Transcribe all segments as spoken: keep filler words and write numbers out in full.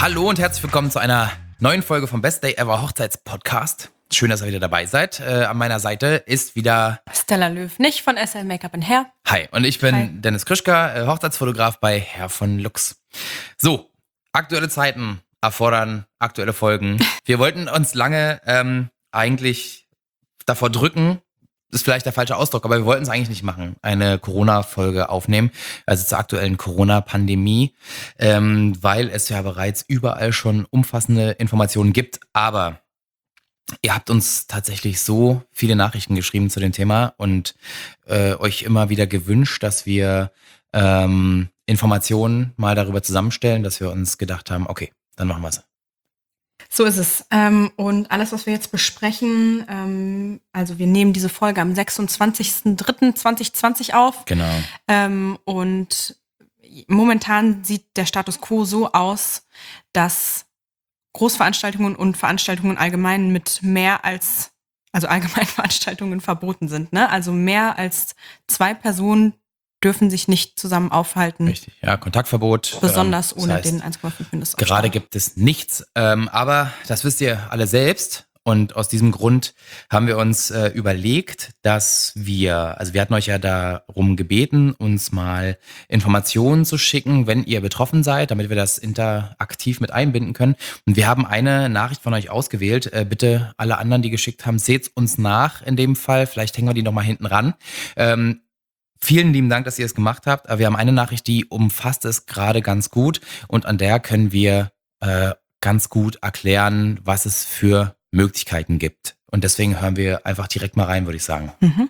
Hallo und herzlich willkommen zu einer neuen Folge vom Best Day Ever Hochzeitspodcast. Schön, dass ihr wieder dabei seid. Äh, an meiner Seite ist wieder Stella Löw, nicht von S L Make-up and Hair. Hi, und ich bin Hi. Dennis Krischka, äh, Hochzeitsfotograf bei Herr von Lux. So, aktuelle Zeiten erfordern aktuelle Folgen. Wir wollten uns lange ähm, eigentlich davor drücken, ist vielleicht der falsche Ausdruck, aber wir wollten es eigentlich nicht machen, eine Corona-Folge aufnehmen, also zur aktuellen Corona-Pandemie, ähm, weil es ja bereits überall schon umfassende Informationen gibt, aber ihr habt uns tatsächlich so viele Nachrichten geschrieben zu dem Thema und äh, euch immer wieder gewünscht, dass wir ähm, Informationen mal darüber zusammenstellen, dass wir uns gedacht haben, okay, dann machen wir es. So ist es. Ähm, und alles, was wir jetzt besprechen, ähm, also wir nehmen diese Folge am sechsundzwanzigsten dritten zweitausendzwanzig auf. Genau. Ähm, und momentan sieht der Status quo so aus, dass Großveranstaltungen und Veranstaltungen allgemein mit mehr als, also Allgemeinveranstaltungen verboten sind. Ne? Also mehr als zwei Personen dürfen sich nicht zusammen aufhalten. Richtig, ja, Kontaktverbot. Besonders ähm, das ohne heißt, den eins Komma fünf Mindestausstand. Gerade gibt es nichts, ähm, aber das wisst ihr alle selbst. Und aus diesem Grund haben wir uns äh, überlegt, dass wir, also wir hatten euch ja darum gebeten, uns mal Informationen zu schicken, wenn ihr betroffen seid, damit wir das interaktiv mit einbinden können. Und wir haben eine Nachricht von euch ausgewählt. Äh, bitte alle anderen, die geschickt haben, seht's uns nach in dem Fall. Vielleicht hängen wir die nochmal hinten ran. Ähm, Vielen lieben Dank, dass ihr es gemacht habt. Aber wir haben eine Nachricht, die umfasst es gerade ganz gut. Und an der können wir äh, ganz gut erklären, was es für Möglichkeiten gibt. Und deswegen hören wir einfach direkt mal rein, würde ich sagen. Mhm.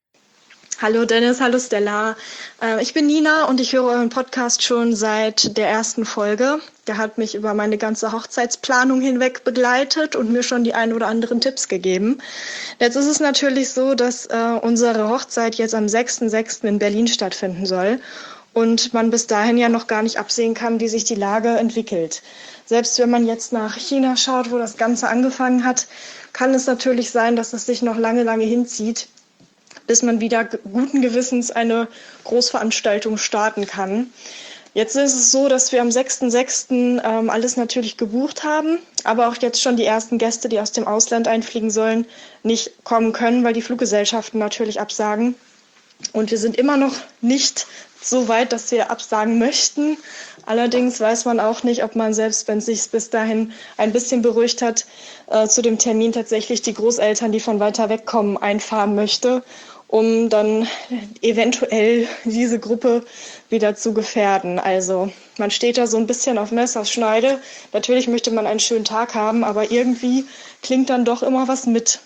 Hallo Dennis, hallo Stella. Äh, ich bin Nina und ich höre euren Podcast schon seit der ersten Folge. Der hat mich über meine ganze Hochzeitsplanung hinweg begleitet und mir schon die ein oder anderen Tipps gegeben. Jetzt ist es natürlich so, dass äh, unsere Hochzeit jetzt am sechsten sechsten in Berlin stattfinden soll und man bis dahin ja noch gar nicht absehen kann, wie sich die Lage entwickelt. Selbst wenn man jetzt nach China schaut, wo das Ganze angefangen hat, kann es natürlich sein, dass es sich noch lange, lange hinzieht, bis man wieder guten Gewissens eine Großveranstaltung starten kann. Jetzt ist es so, dass wir am sechsten sechsten Ähm, alles natürlich gebucht haben, aber auch jetzt schon die ersten Gäste, die aus dem Ausland einfliegen sollen, nicht kommen können, weil die Fluggesellschaften natürlich absagen. Und wir sind immer noch nicht so weit, dass wir absagen möchten. Allerdings weiß man auch nicht, ob man, selbst wenn es sich bis dahin ein bisschen beruhigt hat, äh, zu dem Termin tatsächlich die Großeltern, die von weiter weg kommen, einfahren möchte, um dann eventuell diese Gruppe wieder zu gefährden. Also man steht da so ein bisschen auf Messerschneide. Natürlich möchte man einen schönen Tag haben, aber irgendwie klingt dann doch immer was mit.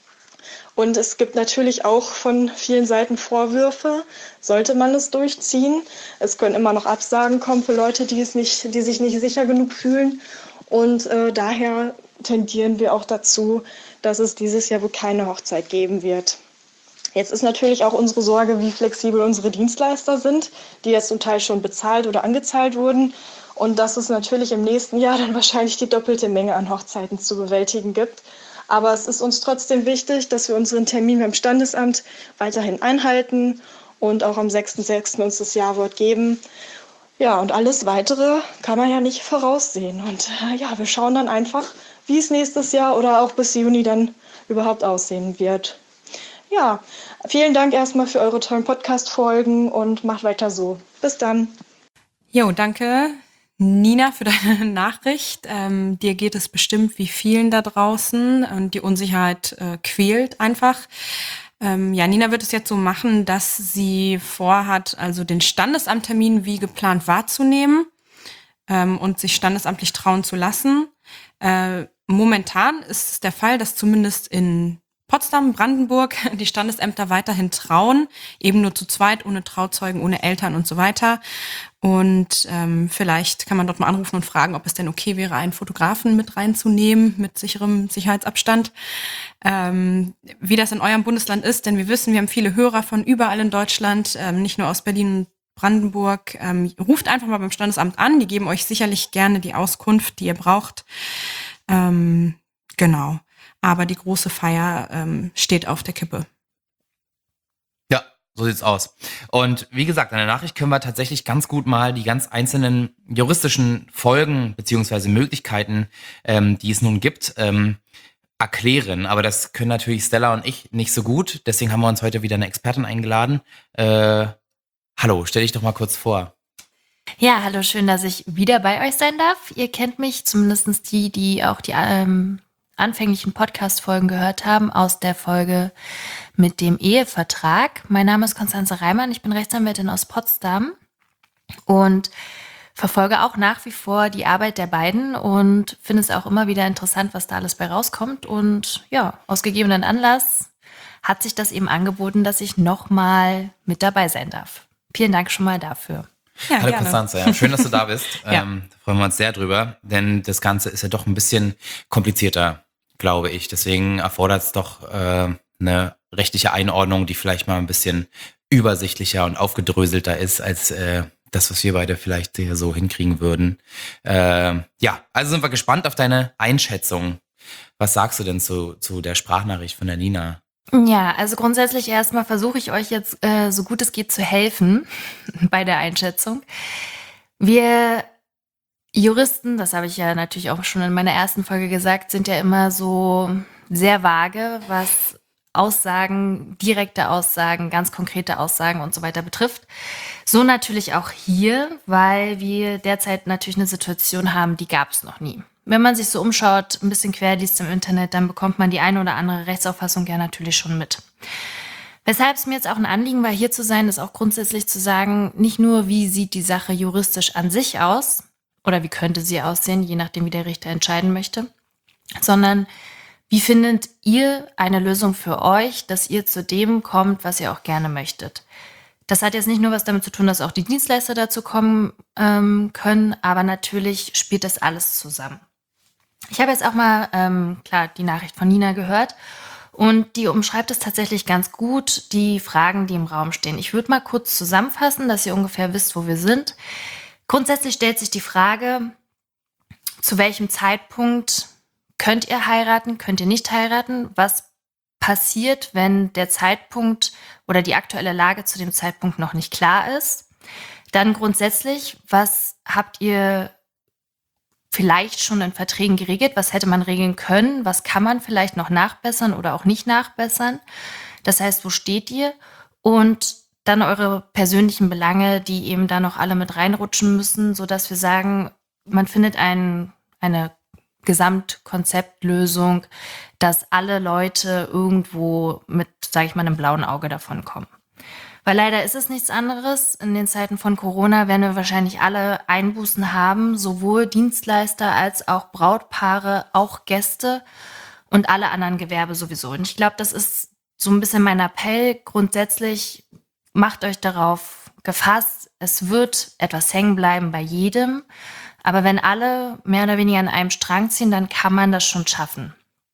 Und es gibt natürlich auch von vielen Seiten Vorwürfe, sollte man es durchziehen. Es können immer noch Absagen kommen für Leute, die, es nicht, die sich nicht sicher genug fühlen. Und äh, daher tendieren wir auch dazu, dass es dieses Jahr wohl keine Hochzeit geben wird. Jetzt ist natürlich auch unsere Sorge, wie flexibel unsere Dienstleister sind, die jetzt zum Teil schon bezahlt oder angezahlt wurden. Und dass es natürlich im nächsten Jahr dann wahrscheinlich die doppelte Menge an Hochzeiten zu bewältigen gibt. Aber es ist uns trotzdem wichtig, dass wir unseren Termin beim Standesamt weiterhin einhalten und auch am sechsten sechsten uns das Ja-Wort geben. Ja, und alles Weitere kann man ja nicht voraussehen. Und äh, ja, wir schauen dann einfach, wie es nächstes Jahr oder auch bis Juni dann überhaupt aussehen wird. Ja, vielen Dank erstmal für eure tollen Podcast-Folgen und macht weiter so. Bis dann. Jo, danke Nina für deine Nachricht. Ähm, dir geht es bestimmt wie vielen da draußen und die Unsicherheit äh, quält einfach. Ähm, ja, Nina wird es jetzt so machen, dass sie vorhat, also den Standesamttermin wie geplant wahrzunehmen ähm, und sich standesamtlich trauen zu lassen. Äh, momentan ist es der Fall, dass zumindest in Potsdam, Brandenburg, die Standesämter weiterhin trauen, eben nur zu zweit, ohne Trauzeugen, ohne Eltern und so weiter. Und ähm, vielleicht kann man dort mal anrufen und fragen, ob es denn okay wäre, einen Fotografen mit reinzunehmen, mit sicherem Sicherheitsabstand. Ähm, wie das in eurem Bundesland ist, denn wir wissen, wir haben viele Hörer von überall in Deutschland, ähm, nicht nur aus Berlin und Brandenburg. Ähm, ruft einfach mal beim Standesamt an, die geben euch sicherlich gerne die Auskunft, die ihr braucht. Ähm, genau. Aber die große Feier ähm, steht auf der Kippe. Ja, So sieht's aus. Und wie gesagt, in der Nachricht können wir tatsächlich ganz gut mal die ganz einzelnen juristischen Folgen beziehungsweise Möglichkeiten, ähm, die es nun gibt, ähm, erklären. Aber das können natürlich Stella und ich nicht so gut. Deswegen haben wir uns heute wieder eine Expertin eingeladen. Äh, hallo, stell dich doch mal kurz vor. Ja, hallo, schön, dass ich wieder bei euch sein darf. Ihr kennt mich, zumindest die, die auch die ähm, anfänglichen Podcast-Folgen gehört haben, aus der Folge mit dem Ehevertrag. Mein Name ist Konstanze Reimann, ich bin Rechtsanwältin aus Potsdam und verfolge auch nach wie vor die Arbeit der beiden und finde es auch immer wieder interessant, was da alles bei rauskommt. Und ja, aus gegebenen Anlass hat sich das eben angeboten, dass ich nochmal mit dabei sein darf. Vielen Dank schon mal dafür. Ja, Hallo gerne. Konstanze, ja, schön, dass du da bist. Ja. ähm, da freuen wir uns sehr drüber, denn das Ganze ist ja doch ein bisschen komplizierter, glaube ich. Deswegen erfordert es doch äh, eine rechtliche Einordnung, die vielleicht mal ein bisschen übersichtlicher und aufgedröselter ist als äh, das, was wir beide vielleicht hier so hinkriegen würden. Äh, ja, also sind wir gespannt auf deine Einschätzung. Was sagst du denn zu, zu der Sprachnachricht von der Nina? Ja, also grundsätzlich erstmal versuche ich euch jetzt äh, so gut es geht zu helfen bei der Einschätzung. Wir Juristen, das habe ich ja natürlich auch schon in meiner ersten Folge gesagt, sind ja immer so sehr vage, was Aussagen, direkte Aussagen, ganz konkrete Aussagen und so weiter betrifft. So natürlich auch hier, weil wir derzeit natürlich eine Situation haben, die gab es noch nie. Wenn man sich so umschaut, ein bisschen quer liest im Internet, dann bekommt man die eine oder andere Rechtsauffassung ja natürlich schon mit. Weshalb es mir jetzt auch ein Anliegen war, hier zu sein, ist auch grundsätzlich zu sagen, nicht nur, wie sieht die Sache juristisch an sich aus oder wie könnte sie aussehen, je nachdem, wie der Richter entscheiden möchte, sondern wie findet ihr eine Lösung für euch, dass ihr zu dem kommt, was ihr auch gerne möchtet. Das hat jetzt nicht nur was damit zu tun, dass auch die Dienstleister dazu kommen ähm, können, aber natürlich spielt das alles zusammen. Ich habe jetzt auch mal, ähm, klar, die Nachricht von Nina gehört und die umschreibt es tatsächlich ganz gut, die Fragen, die im Raum stehen. Ich würde mal kurz zusammenfassen, dass ihr ungefähr wisst, wo wir sind. Grundsätzlich stellt sich die Frage, zu welchem Zeitpunkt könnt ihr heiraten, könnt ihr nicht heiraten? Was passiert, wenn der Zeitpunkt oder die aktuelle Lage zu dem Zeitpunkt noch nicht klar ist? Dann grundsätzlich, was habt ihr vielleicht schon in Verträgen geregelt? Was hätte man regeln können? Was kann man vielleicht noch nachbessern oder auch nicht nachbessern? Das heißt, wo steht ihr? Und dann eure persönlichen Belange, die eben da noch alle mit reinrutschen müssen, sodass wir sagen, man findet ein, eine Gesamtkonzeptlösung, dass alle Leute irgendwo mit, sage ich mal, einem blauen Auge davon kommen. Weil leider ist es nichts anderes. In den Zeiten von Corona werden wir wahrscheinlich alle Einbußen haben, sowohl Dienstleister als auch Brautpaare, auch Gäste und alle anderen Gewerbe sowieso. Und ich glaube, das ist so ein bisschen mein Appell. Grundsätzlich macht euch darauf gefasst, es wird etwas hängen bleiben bei jedem. Aber wenn alle mehr oder weniger an einem Strang ziehen, dann kann man das schon schaffen.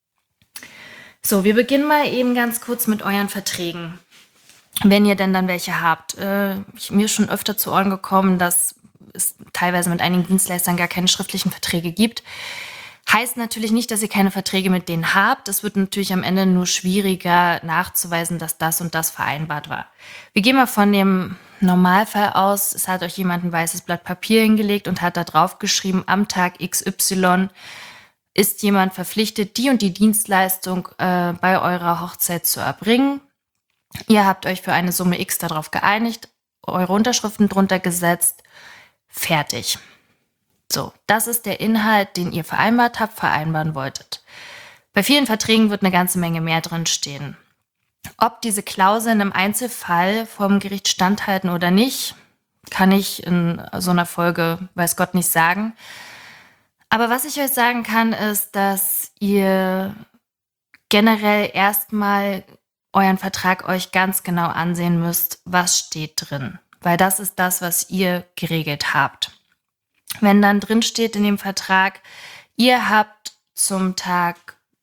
So, wir beginnen mal eben ganz kurz mit euren Verträgen. Wenn ihr denn dann welche habt. Äh, ich, mir ist schon öfter zu Ohren gekommen, dass es teilweise mit einigen Dienstleistern gar keine schriftlichen Verträge gibt. Heißt natürlich nicht, dass ihr keine Verträge mit denen habt. Es wird natürlich am Ende nur schwieriger nachzuweisen, dass das und das vereinbart war. Wir gehen mal von dem Normalfall aus. Es hat euch jemand ein weißes Blatt Papier hingelegt und hat da drauf geschrieben, am Tag X Y ist jemand verpflichtet, die und die Dienstleistung äh, bei eurer Hochzeit zu erbringen. Ihr habt euch für eine Summe X darauf geeinigt, eure Unterschriften drunter gesetzt, fertig. So, das ist der Inhalt, den ihr vereinbart habt, vereinbaren wolltet. Bei vielen Verträgen wird eine ganze Menge mehr drin stehen. Ob diese Klauseln im Einzelfall vom Gericht standhalten oder nicht, kann ich in so einer Folge, weiß Gott, nicht sagen. Aber was ich euch sagen kann, ist, dass ihr generell erstmal euren Vertrag euch ganz genau ansehen müsst, was steht drin. Weil das ist das, was ihr geregelt habt. Wenn dann drin steht in dem Vertrag, ihr habt zum Tag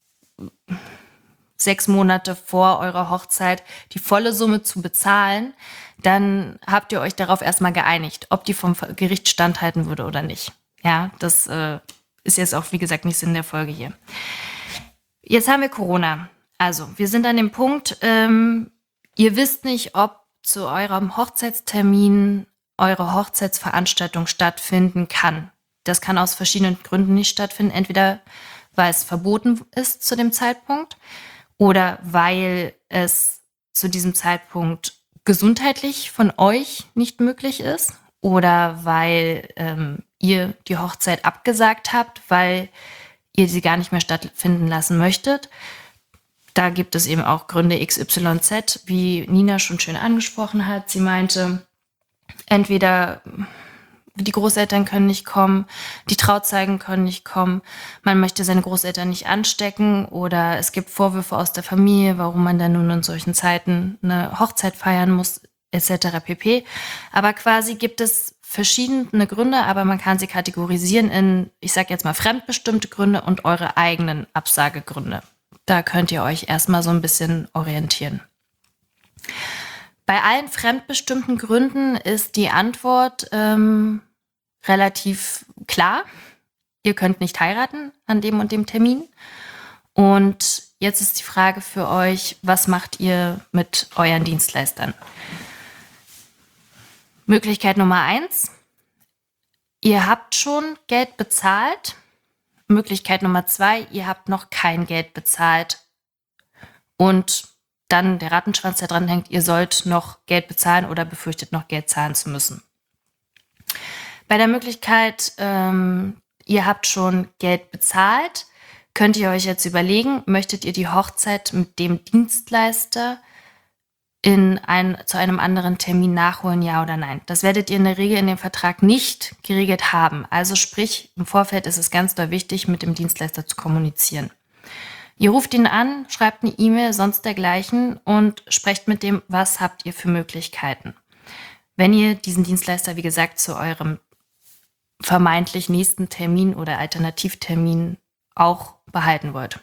sechs Monate vor eurer Hochzeit die volle Summe zu bezahlen, dann habt ihr euch darauf erstmal geeinigt, ob die vom Gericht standhalten würde oder nicht. Ja, das äh, ist jetzt auch, wie gesagt, nicht Sinn der Folge hier. Jetzt haben wir Corona. Also, wir sind an dem Punkt, ähm, ihr wisst nicht, ob zu eurem Hochzeitstermin eure Hochzeitsveranstaltung stattfinden kann. Das kann aus verschiedenen Gründen nicht stattfinden. Entweder weil es verboten ist zu dem Zeitpunkt oder weil es zu diesem Zeitpunkt gesundheitlich von euch nicht möglich ist oder weil ähm, ihr die Hochzeit abgesagt habt, weil ihr sie gar nicht mehr stattfinden lassen möchtet. Da gibt es eben auch Gründe X Y Z, wie Nina schon schön angesprochen hat. Sie meinte, entweder die Großeltern können nicht kommen, die Trauzeugen können nicht kommen, man möchte seine Großeltern nicht anstecken oder es gibt Vorwürfe aus der Familie, warum man dann nun in solchen Zeiten eine Hochzeit feiern muss, et cetera pp. Aber quasi gibt es verschiedene Gründe, aber man kann sie kategorisieren in, ich sage jetzt mal, fremdbestimmte Gründe und eure eigenen Absagegründe. Da könnt ihr euch erstmal so ein bisschen orientieren. Bei allen fremdbestimmten Gründen ist die Antwort ähm, relativ klar. Ihr könnt nicht heiraten an dem und dem Termin. Und jetzt ist die Frage für euch, was macht ihr mit euren Dienstleistern? Möglichkeit Nummer eins, ihr habt schon Geld bezahlt. Möglichkeit Nummer zwei, ihr habt noch kein Geld bezahlt. Und dann der Rattenschwanz, der dran hängt, ihr sollt noch Geld bezahlen oder befürchtet noch Geld zahlen zu müssen. Bei der Möglichkeit, ähm, ihr habt schon Geld bezahlt, könnt ihr euch jetzt überlegen, möchtet ihr die Hochzeit mit dem Dienstleister in ein, zu einem anderen Termin nachholen, ja oder nein? Das werdet ihr in der Regel in dem Vertrag nicht geregelt haben. Also sprich, im Vorfeld ist es ganz doll wichtig, mit dem Dienstleister zu kommunizieren. Ihr ruft ihn an, schreibt eine E-Mail, sonst dergleichen und sprecht mit dem, was habt ihr für Möglichkeiten. Wenn ihr diesen Dienstleister, wie gesagt, zu eurem vermeintlich nächsten Termin oder Alternativtermin auch behalten wollt.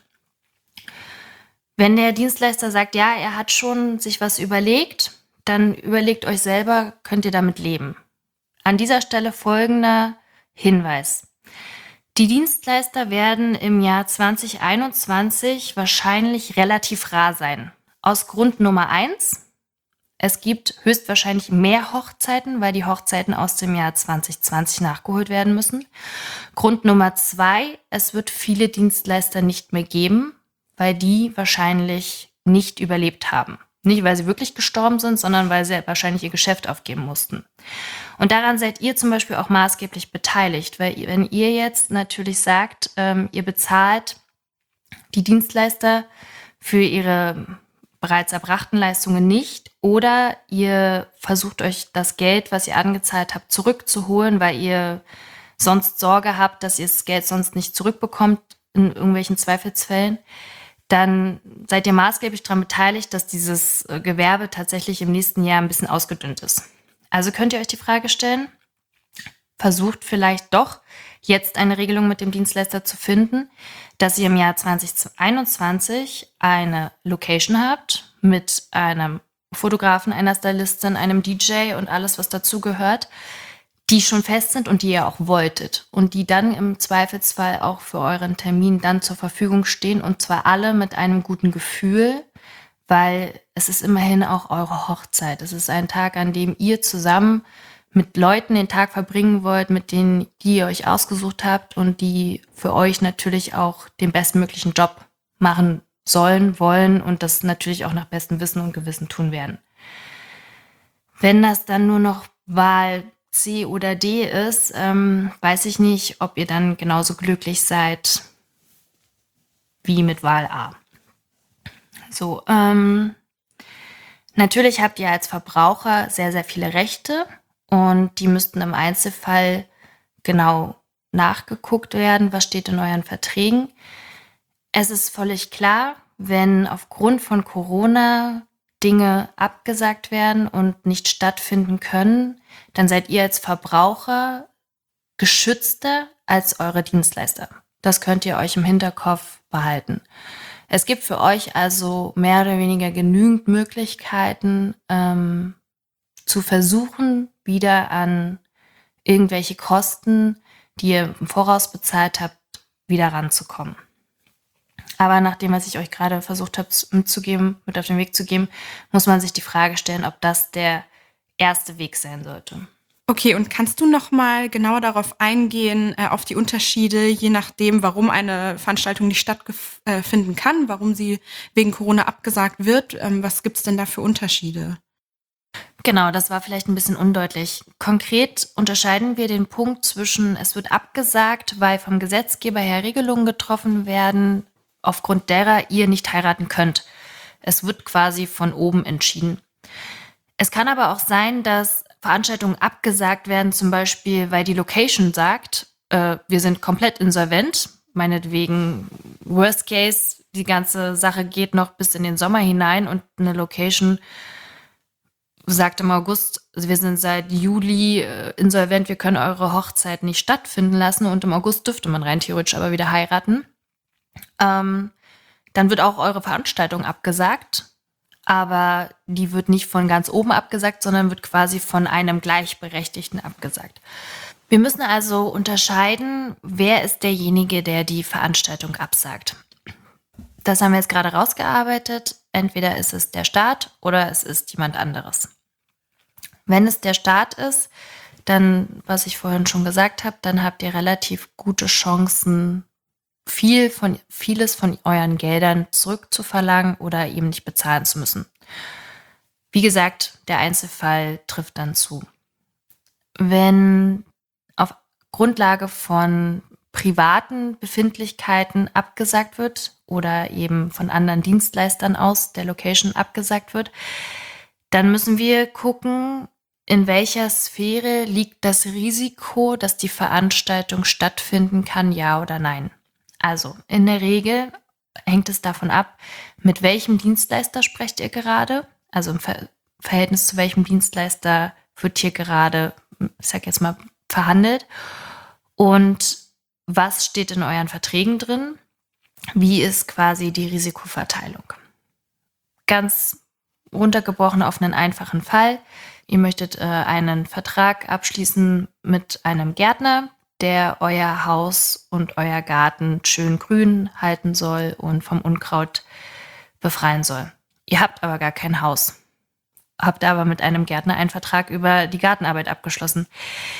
Wenn der Dienstleister sagt, ja, er hat schon sich was überlegt, dann überlegt euch selber, könnt ihr damit leben. An dieser Stelle folgender Hinweis. Die Dienstleister werden im Jahr zwanzig einundzwanzig wahrscheinlich relativ rar sein. Aus Grund Nummer eins, es gibt höchstwahrscheinlich mehr Hochzeiten, weil die Hochzeiten aus dem Jahr zwanzig zwanzig nachgeholt werden müssen. Grund Nummer zwei, es wird viele Dienstleister nicht mehr geben, weil die wahrscheinlich nicht überlebt haben. Nicht, weil sie wirklich gestorben sind, sondern weil sie wahrscheinlich ihr Geschäft aufgeben mussten. Und daran seid ihr zum Beispiel auch maßgeblich beteiligt, weil wenn ihr jetzt natürlich sagt, ähm, ihr bezahlt die Dienstleister für ihre bereits erbrachten Leistungen nicht oder ihr versucht euch das Geld, was ihr angezahlt habt, zurückzuholen, weil ihr sonst Sorge habt, dass ihr das Geld sonst nicht zurückbekommt in irgendwelchen Zweifelsfällen, dann seid ihr maßgeblich daran beteiligt, dass dieses Gewerbe tatsächlich im nächsten Jahr ein bisschen ausgedünnt ist. Also könnt ihr euch die Frage stellen, versucht vielleicht doch jetzt eine Regelung mit dem Dienstleister zu finden, dass ihr im Jahr zwanzig einundzwanzig eine Location habt mit einem Fotografen, einer Stylistin, einem D J und alles, was dazugehört, die schon fest sind und die ihr auch wolltet und die dann im Zweifelsfall auch für euren Termin dann zur Verfügung stehen und zwar alle mit einem guten Gefühl, weil es ist immerhin auch eure Hochzeit. Es ist ein Tag, an dem ihr zusammen mit Leuten den Tag verbringen wollt, mit denen die ihr euch ausgesucht habt und die für euch natürlich auch den bestmöglichen Job machen sollen, wollen und das natürlich auch nach bestem Wissen und Gewissen tun werden. Wenn das dann nur noch Wahl C oder D ist, ähm, weiß ich nicht, ob ihr dann genauso glücklich seid wie mit Wahl A. So, ähm, natürlich habt ihr als Verbraucher sehr, sehr viele Rechte und die müssten im Einzelfall genau nachgeguckt werden, was steht in euren Verträgen. Es ist völlig klar, wenn aufgrund von Corona Dinge abgesagt werden und nicht stattfinden können, dann seid ihr als Verbraucher geschützter als eure Dienstleister. Das könnt ihr euch im Hinterkopf behalten. Es gibt für euch also mehr oder weniger genügend Möglichkeiten, ähm, zu versuchen, wieder an irgendwelche Kosten, die ihr im Voraus bezahlt habt, wieder ranzukommen. Aber nach dem, was ich euch gerade versucht habe mitzugeben, mit auf den Weg zu geben, muss man sich die Frage stellen, ob das der erste Weg sein sollte. Okay, und kannst du noch mal genauer darauf eingehen, äh, auf die Unterschiede, je nachdem, warum eine Veranstaltung nicht stattfinden kann, warum sie wegen Corona abgesagt wird? Ähm, was gibt's denn da für Unterschiede? Genau, das war vielleicht ein bisschen undeutlich. Konkret unterscheiden wir den Punkt zwischen, es wird abgesagt, weil vom Gesetzgeber her Regelungen getroffen werden, aufgrund derer ihr nicht heiraten könnt. Es wird quasi von oben entschieden. Es kann aber auch sein, dass Veranstaltungen abgesagt werden, zum Beispiel, weil die Location sagt, äh, wir sind komplett insolvent, meinetwegen Worst Case, die ganze Sache geht noch bis in den Sommer hinein und eine Location sagt im August, wir sind seit Juli äh, insolvent, wir können eure Hochzeit nicht stattfinden lassen und im August dürfte man rein theoretisch aber wieder heiraten. Ähm, dann wird auch eure Veranstaltung abgesagt. Aber die wird nicht von ganz oben abgesagt, sondern wird quasi von einem Gleichberechtigten abgesagt. Wir müssen also unterscheiden, wer ist derjenige, der die Veranstaltung absagt. Das haben wir jetzt gerade rausgearbeitet. Entweder ist es der Staat oder es ist jemand anderes. Wenn es der Staat ist, dann, was ich vorhin schon gesagt habe, dann habt ihr relativ gute Chancen, viel von, vieles von euren Geldern zurückzuverlangen oder eben nicht bezahlen zu müssen. Wie gesagt, der Einzelfall trifft dann zu. Wenn auf Grundlage von privaten Befindlichkeiten abgesagt wird oder eben von anderen Dienstleistern aus der Location abgesagt wird, dann müssen wir gucken, in welcher Sphäre liegt das Risiko, dass die Veranstaltung stattfinden kann, ja oder nein. Also in der Regel hängt es davon ab, mit welchem Dienstleister sprecht ihr gerade, also im Ver- Verhältnis zu welchem Dienstleister wird hier gerade, ich sag jetzt mal, verhandelt und was steht in euren Verträgen drin, wie ist quasi die Risikoverteilung. Ganz runtergebrochen auf einen einfachen Fall. Ihr möchtet äh, einen Vertrag abschließen mit einem Gärtner, der euer Haus und euer Garten schön grün halten soll und vom Unkraut befreien soll. Ihr habt aber gar kein Haus, habt aber mit einem Gärtner einen Vertrag über die Gartenarbeit abgeschlossen.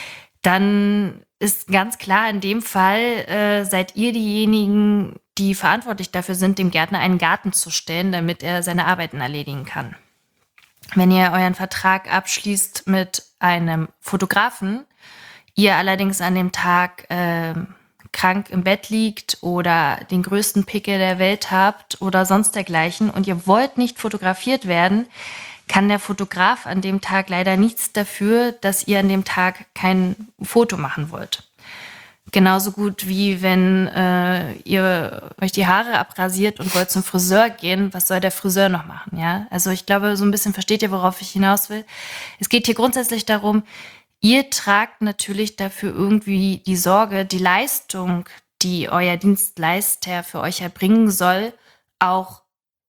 Dann ist ganz klar, in dem Fall äh, seid ihr diejenigen, die verantwortlich dafür sind, dem Gärtner einen Garten zu stellen, damit er seine Arbeiten erledigen kann. Wenn ihr euren Vertrag abschließt mit einem Fotografen, ihr allerdings an dem Tag äh, krank im Bett liegt oder den größten Pickel der Welt habt oder sonst dergleichen und ihr wollt nicht fotografiert werden, kann der Fotograf an dem Tag leider nichts dafür, dass ihr an dem Tag kein Foto machen wollt. Genauso gut wie wenn äh, ihr euch die Haare abrasiert und wollt zum Friseur gehen, was soll der Friseur noch machen? Ja? Also ich glaube, so ein bisschen versteht ihr, worauf ich hinaus will. Es geht hier grundsätzlich darum, ihr tragt natürlich dafür irgendwie die Sorge, die Leistung, die euer Dienstleister für euch erbringen soll, auch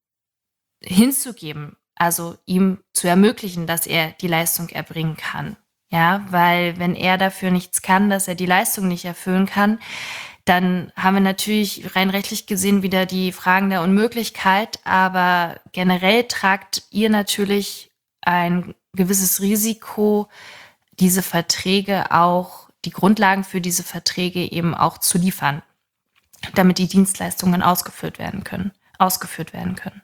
hinzugeben. Also ihm zu ermöglichen, dass er die Leistung erbringen kann. Ja, weil wenn er dafür nichts kann, dass er die Leistung nicht erfüllen kann, dann haben wir natürlich rein rechtlich gesehen wieder die Fragen der Unmöglichkeit. Aber generell tragt ihr natürlich ein gewisses Risiko, diese Verträge auch, die Grundlagen für diese Verträge eben auch zu liefern, damit die Dienstleistungen ausgeführt werden können, ausgeführt werden können.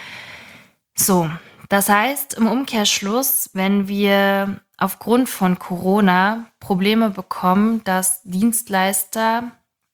So, das heißt im Umkehrschluss, wenn wir aufgrund von Corona Probleme bekommen, dass Dienstleister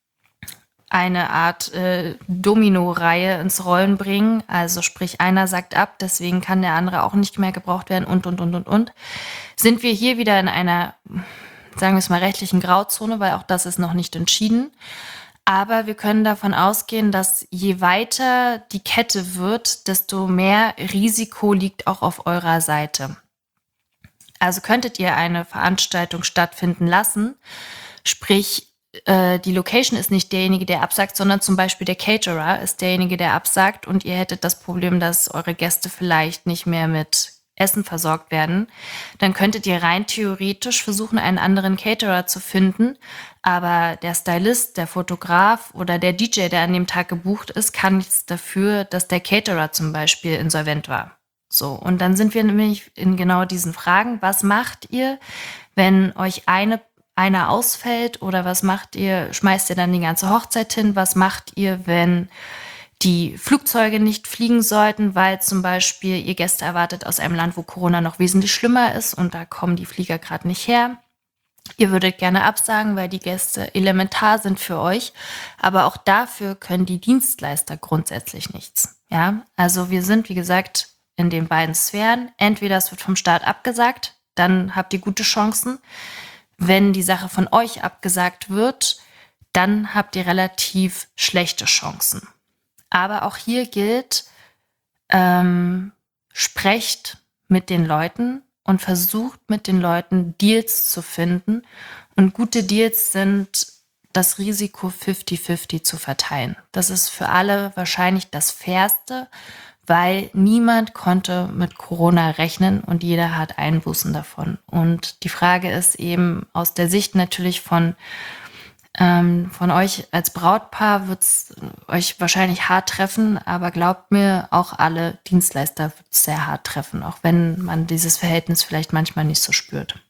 eine Art äh, Domino-Reihe ins Rollen bringen, also sprich einer sagt ab, deswegen kann der andere auch nicht mehr gebraucht werden und, und, und, und, und, sind wir hier wieder in einer, sagen wir es mal, rechtlichen Grauzone, weil auch das ist noch nicht entschieden. Aber wir können davon ausgehen, dass je weiter die Kette wird, desto mehr Risiko liegt auch auf eurer Seite. Also könntet ihr eine Veranstaltung stattfinden lassen, sprich, äh, die Location ist nicht derjenige, der absagt, sondern zum Beispiel der Caterer ist derjenige, der absagt und ihr hättet das Problem, dass eure Gäste vielleicht nicht mehr mit Essen versorgt werden, dann könntet ihr rein theoretisch versuchen, einen anderen Caterer zu finden. Aber der Stylist, der Fotograf oder der D J, der an dem Tag gebucht ist, kann nichts dafür, dass der Caterer zum Beispiel insolvent war. So, und dann sind wir nämlich in genau diesen Fragen. Was macht ihr, wenn euch eine, einer ausfällt? Oder was macht ihr? Schmeißt ihr dann die ganze Hochzeit hin? Was macht ihr, wenn die Flugzeuge nicht fliegen sollten, weil zum Beispiel ihr Gäste erwartet aus einem Land, wo Corona noch wesentlich schlimmer ist und da kommen die Flieger gerade nicht her? Ihr würdet gerne absagen, weil die Gäste elementar sind für euch, aber auch dafür können die Dienstleister grundsätzlich nichts. Ja, also wir sind, wie gesagt, in den beiden Sphären. Entweder es wird vom Staat abgesagt, dann habt ihr gute Chancen. Wenn die Sache von euch abgesagt wird, dann habt ihr relativ schlechte Chancen. Aber auch hier gilt, ähm, sprecht mit den Leuten und versucht mit den Leuten Deals zu finden. Und gute Deals sind das Risiko fünfzig fünfzig zu verteilen. Das ist für alle wahrscheinlich das Fairste, weil niemand konnte mit Corona rechnen und jeder hat Einbußen davon. Und die Frage ist eben aus der Sicht natürlich von Ähm, von euch als Brautpaar wird es euch wahrscheinlich hart treffen, aber glaubt mir, auch alle Dienstleister wird es sehr hart treffen, auch wenn man dieses Verhältnis vielleicht manchmal nicht so spürt.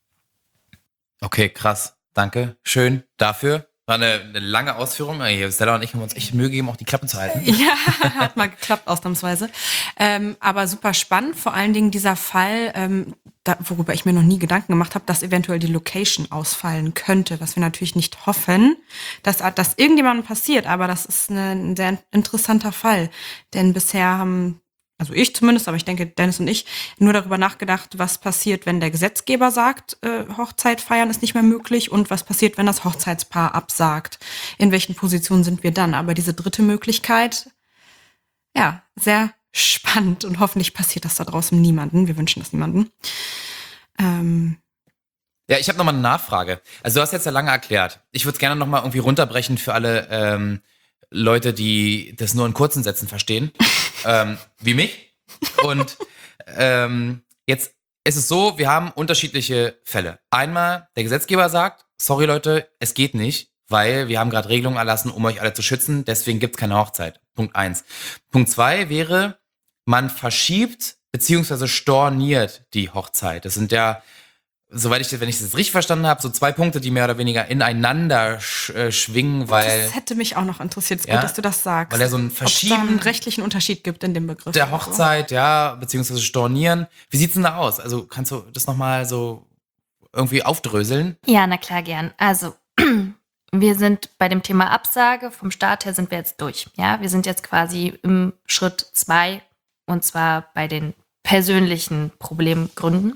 Okay, krass. Danke. Schön dafür. War eine, eine lange Ausführung. Stella und ich haben uns echt Mühe gegeben, auch die Klappen zu halten. Ja, hat mal geklappt, ausnahmsweise. Ähm, aber super spannend, vor allen Dingen dieser Fall, ähm, da, worüber ich mir noch nie Gedanken gemacht habe, dass eventuell die Location ausfallen könnte, was wir natürlich nicht hoffen, dass das irgendjemandem passiert. Aber das ist eine, ein sehr interessanter Fall, denn bisher haben, also ich zumindest, aber ich denke Dennis und ich, nur darüber nachgedacht, was passiert, wenn der Gesetzgeber sagt, äh, Hochzeit feiern ist nicht mehr möglich und was passiert, wenn das Hochzeitspaar absagt. In welchen Positionen sind wir dann? Aber diese dritte Möglichkeit, ja, sehr spannend und hoffentlich passiert das da draußen niemanden. Wir wünschen das niemanden. Ähm, Ja, ich habe nochmal eine Nachfrage. Also du hast jetzt ja lange erklärt. Ich würde es gerne nochmal irgendwie runterbrechen für alle ähm, Leute, die das nur in kurzen Sätzen verstehen, ähm, wie mich. Und ähm, jetzt ist es so, wir haben unterschiedliche Fälle. Einmal, der Gesetzgeber sagt, sorry Leute, es geht nicht, weil wir haben gerade Regelungen erlassen, um euch alle zu schützen, deswegen gibt's keine Hochzeit. Punkt eins. Punkt zwei wäre, man verschiebt beziehungsweise storniert die Hochzeit. Das sind ja, soweit ich, wenn ich das richtig verstanden habe, so zwei Punkte, die mehr oder weniger ineinander sch, äh, schwingen, weil das hätte mich auch noch interessiert. Es ist Ja, gut, dass du das sagst. weil er so ein Ob es da Verschieben einen rechtlichen Unterschied gibt in dem Begriff. der oder so. Hochzeit, ja, beziehungsweise stornieren. Wie sieht's denn da aus? Also kannst du das nochmal so irgendwie aufdröseln? Ja, na klar, gern. Also, wir sind bei dem Thema Absage. Vom Start her sind wir jetzt durch. Ja, wir sind jetzt quasi im Schritt zwei und zwar bei den persönlichen Problemgründen.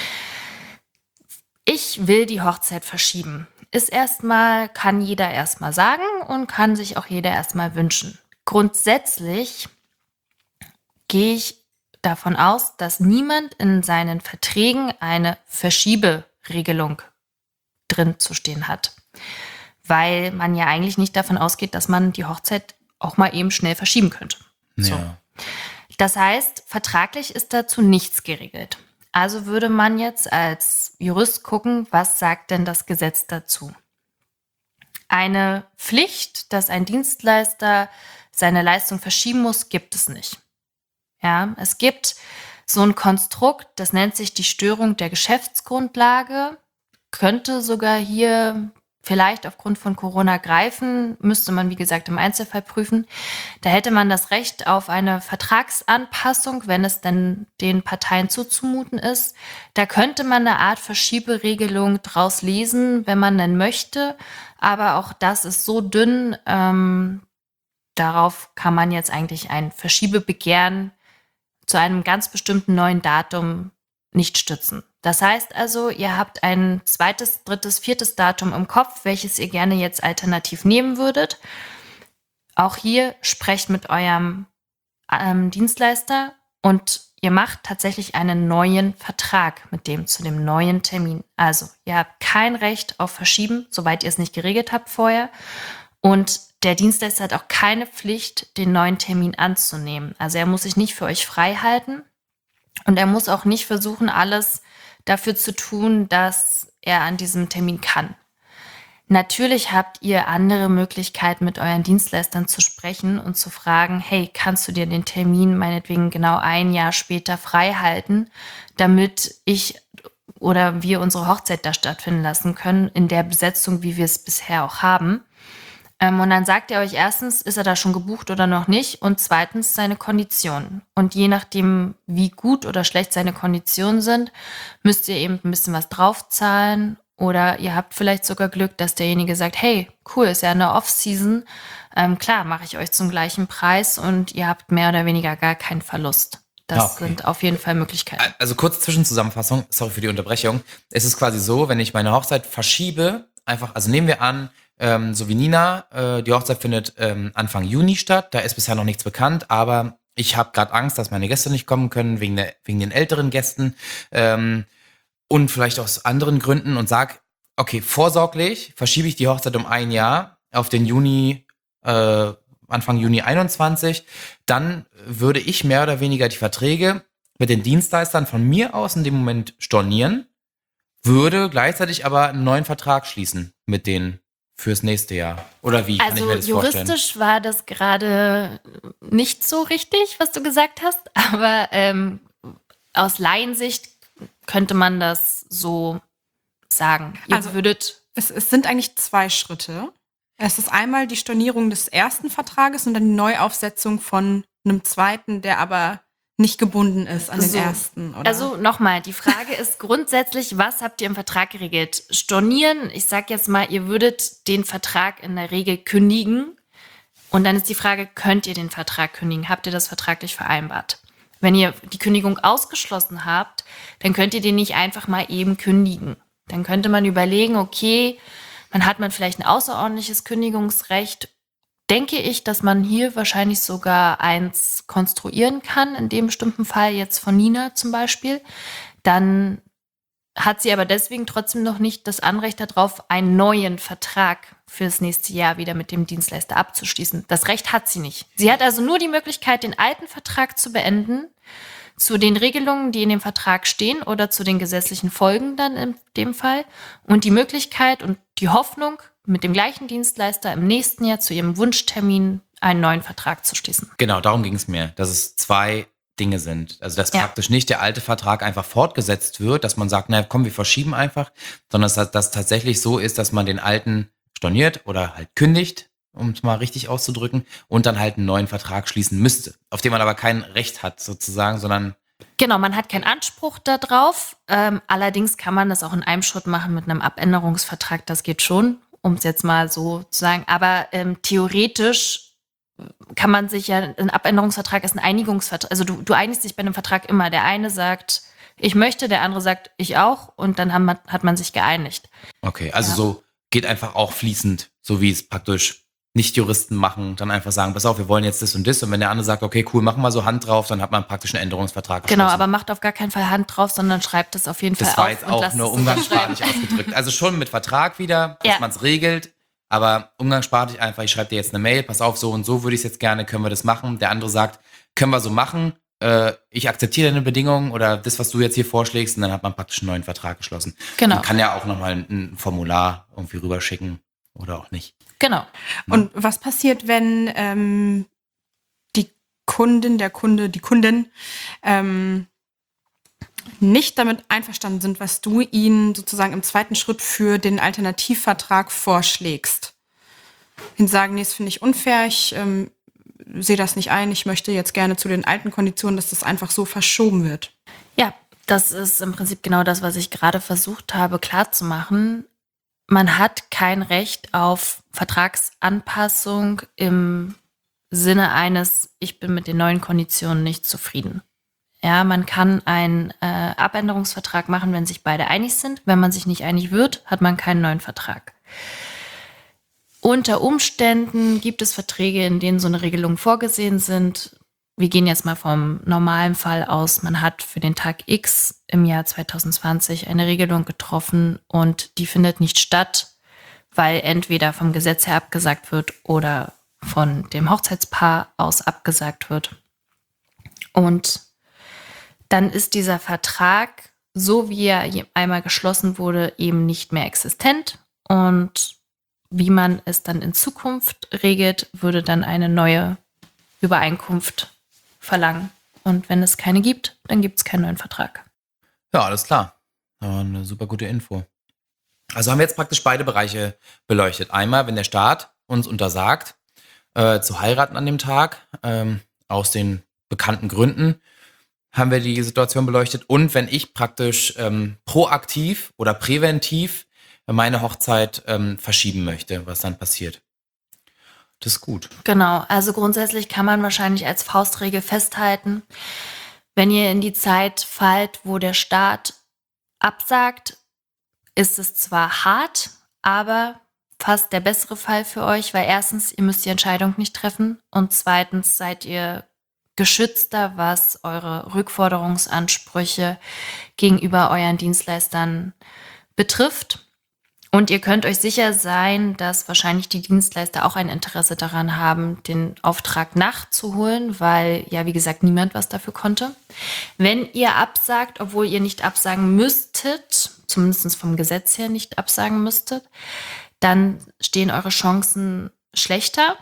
Ich will die Hochzeit verschieben. Ist erstmal, kann jeder erstmal sagen und kann sich auch jeder erstmal wünschen. Grundsätzlich gehe ich davon aus, dass niemand in seinen Verträgen eine Verschieberegelung drin zu stehen hat. Weil man ja eigentlich nicht davon ausgeht, dass man die Hochzeit auch mal eben schnell verschieben könnte. So. Ja. Das heißt, vertraglich ist dazu nichts geregelt. Also würde man jetzt als Jurist gucken, was sagt denn das Gesetz dazu? Eine Pflicht, dass ein Dienstleister seine Leistung verschieben muss, gibt es nicht. Ja, es gibt so ein Konstrukt, das nennt sich die Störung der Geschäftsgrundlage, könnte sogar hier vielleicht aufgrund von Corona greifen, müsste man, wie gesagt, im Einzelfall prüfen. Da hätte man das Recht auf eine Vertragsanpassung, wenn es denn den Parteien zuzumuten ist. Da könnte man eine Art Verschieberegelung draus lesen, wenn man denn möchte. Aber auch das ist so dünn, ähm, darauf kann man jetzt eigentlich ein Verschiebebegehren zu einem ganz bestimmten neuen Datum nicht stützen. Das heißt also, ihr habt ein zweites, drittes, viertes Datum im Kopf, welches ihr gerne jetzt alternativ nehmen würdet. Auch hier sprecht mit eurem ähm, Dienstleister und ihr macht tatsächlich einen neuen Vertrag mit dem zu dem neuen Termin. Also ihr habt kein Recht auf Verschieben, soweit ihr es nicht geregelt habt vorher. Und der Dienstleister hat auch keine Pflicht, den neuen Termin anzunehmen. Also er muss sich nicht für euch frei halten. Und er muss auch nicht versuchen, alles dafür zu tun, dass er an diesem Termin kann. Natürlich habt ihr andere Möglichkeiten, mit euren Dienstleistern zu sprechen und zu fragen, hey, kannst du dir den Termin meinetwegen genau ein Jahr später frei halten, damit ich oder wir unsere Hochzeit da stattfinden lassen können, in der Besetzung, wie wir es bisher auch haben. Ähm, und dann sagt er euch erstens, ist er da schon gebucht oder noch nicht, und zweitens seine Konditionen. Und je nachdem, wie gut oder schlecht seine Konditionen sind, müsst ihr eben ein bisschen was draufzahlen. Oder ihr habt vielleicht sogar Glück, dass derjenige sagt, hey, cool, ist ja eine Off-Season. Ähm, klar, mache ich euch zum gleichen Preis und ihr habt mehr oder weniger gar keinen Verlust. Das okay. sind auf jeden Fall Möglichkeiten. Also kurz Zwischenzusammenfassung, sorry für die Unterbrechung. Es ist quasi so, wenn ich meine Hochzeit verschiebe, einfach, also nehmen wir an, ähm, so wie Nina, äh, die Hochzeit findet ähm, Anfang Juni statt. Da ist bisher noch nichts bekannt, aber ich habe gerade Angst, dass meine Gäste nicht kommen können, wegen, der, wegen den älteren Gästen. Ähm, Und vielleicht aus anderen Gründen und sag, okay, vorsorglich verschiebe ich die Hochzeit um ein Jahr auf den Juni, äh, Anfang Juni einundzwanzig. Dann würde ich mehr oder weniger die Verträge mit den Dienstleistern von mir aus in dem Moment stornieren, würde gleichzeitig aber einen neuen Vertrag schließen mit denen fürs nächste Jahr. Oder wie kann also ich mir das vorstellen? Also juristisch war das gerade nicht so richtig, was du gesagt hast, aber ähm, aus Laiensicht könnte man das so sagen. Ihr Also würdet es, es sind eigentlich zwei Schritte. Es ist einmal die Stornierung des ersten Vertrages und dann die Neuaufsetzung von einem zweiten, der aber nicht gebunden ist an So. den ersten. Oder? Also nochmal, die Frage ist grundsätzlich, was habt ihr im Vertrag geregelt? Stornieren, ich sag jetzt mal, ihr würdet den Vertrag in der Regel kündigen. Und dann ist die Frage, könnt ihr den Vertrag kündigen? Habt ihr das vertraglich vereinbart? Wenn ihr die Kündigung ausgeschlossen habt, dann könnt ihr den nicht einfach mal eben kündigen. Dann könnte man überlegen, okay, dann hat man vielleicht ein außerordentliches Kündigungsrecht. Denke ich, dass man hier wahrscheinlich sogar eins konstruieren kann, in dem bestimmten Fall jetzt von Nina zum Beispiel. Dann hat sie aber deswegen trotzdem noch nicht das Anrecht darauf, einen neuen Vertrag für das nächste Jahr wieder mit dem Dienstleister abzuschließen. Das Recht hat sie nicht. Sie hat also nur die Möglichkeit, den alten Vertrag zu beenden, zu den Regelungen, die in dem Vertrag stehen oder zu den gesetzlichen Folgen dann in dem Fall, und die Möglichkeit und die Hoffnung, mit dem gleichen Dienstleister im nächsten Jahr zu ihrem Wunschtermin einen neuen Vertrag zu schließen. Genau, darum ging es mir, dass es zwei Dinge sind. Also dass Ja. praktisch nicht der alte Vertrag einfach fortgesetzt wird, dass man sagt, na komm, wir verschieben einfach, sondern dass das tatsächlich so ist, dass man den alten storniert oder halt kündigt, um es mal richtig auszudrücken, und dann halt einen neuen Vertrag schließen müsste, auf den man aber kein Recht hat sozusagen, sondern Genau, man hat keinen Anspruch darauf. Ähm, allerdings kann man das auch in einem Schritt machen mit einem Abänderungsvertrag. Das geht schon, um es jetzt mal so zu sagen. Aber ähm, theoretisch kann man sich ja, ein Abänderungsvertrag ist ein Einigungsvertrag. Also du, du einigst dich bei einem Vertrag immer. Der eine sagt, ich möchte, der andere sagt, ich auch. Und dann haben, man- hat man sich geeinigt. okay, also Ja. so geht einfach auch fließend, so wie es praktisch Nicht-Juristen machen, dann einfach sagen, pass auf, wir wollen jetzt das und das, und wenn der andere sagt, okay, cool, machen wir so Hand drauf, dann hat man praktisch einen Änderungsvertrag Genau, geschlossen. aber macht auf gar keinen Fall Hand drauf, sondern schreibt es auf jeden Das Fall war auf jetzt und auch lasst nur es umgangssprachlich ausgedrückt. Also schon mit Vertrag wieder, dass Ja. man es regelt, aber umgangssprachlich einfach, ich schreibe dir jetzt eine Mail, pass auf, so und so würde ich es jetzt gerne, können wir das machen? Der andere sagt, können wir so machen, äh, ich akzeptiere deine Bedingungen oder das, was du jetzt hier vorschlägst, und dann hat man praktisch einen neuen Vertrag geschlossen. Genau. Man kann ja auch nochmal ein, ein Formular irgendwie rüberschicken oder auch nicht. Genau. Und was passiert, wenn ähm, die Kundin, der Kunde, die Kundin ähm, nicht damit einverstanden sind, was du ihnen sozusagen im zweiten Schritt für den Alternativvertrag vorschlägst? Ihnen sagen, nee, das finde ich unfair, ich ähm, sehe das nicht ein, ich möchte jetzt gerne zu den alten Konditionen, dass das einfach so verschoben wird. Ja, das ist im Prinzip genau das, was ich gerade versucht habe klarzumachen. Man hat kein Recht auf Vertragsanpassung im Sinne eines, ich bin mit den neuen Konditionen nicht zufrieden. Ja, man kann einen äh, Abänderungsvertrag machen, wenn sich beide einig sind. Wenn man sich nicht einig wird, hat man keinen neuen Vertrag. Unter Umständen gibt es Verträge, in denen so eine Regelung vorgesehen sind. Wir gehen jetzt mal vom normalen Fall aus. Man hat für den Tag X im Jahr zwanzig zwanzig eine Regelung getroffen und die findet nicht statt, weil entweder vom Gesetz her abgesagt wird oder von dem Hochzeitspaar aus abgesagt wird. Und dann ist dieser Vertrag, so wie er einmal geschlossen wurde, eben nicht mehr existent. Und wie man es dann in Zukunft regelt, würde dann eine neue Übereinkunft verlangen. Und wenn es keine gibt, dann gibt es keinen neuen Vertrag. Ja, alles klar. Ja, eine super gute Info. Also haben wir jetzt praktisch beide Bereiche beleuchtet. Einmal, wenn der Staat uns untersagt, äh, zu heiraten an dem Tag, ähm, aus den bekannten Gründen, haben wir die Situation beleuchtet. Und wenn ich praktisch ähm, proaktiv oder präventiv meine Hochzeit ähm, verschieben möchte, was dann passiert. Das ist gut. Genau, also grundsätzlich kann man wahrscheinlich als Faustregel festhalten, wenn ihr in die Zeit fallt, wo der Staat absagt, ist es zwar hart, aber fast der bessere Fall für euch, weil erstens, ihr müsst die Entscheidung nicht treffen und zweitens seid ihr geschützter, was eure Rückforderungsansprüche gegenüber euren Dienstleistern betrifft. Und ihr könnt euch sicher sein, dass wahrscheinlich die Dienstleister auch ein Interesse daran haben, den Auftrag nachzuholen, weil ja, wie gesagt, niemand was dafür konnte. Wenn ihr absagt, obwohl ihr nicht absagen müsstet, zumindest vom Gesetz her nicht absagen müsstet, dann stehen eure Chancen schlechter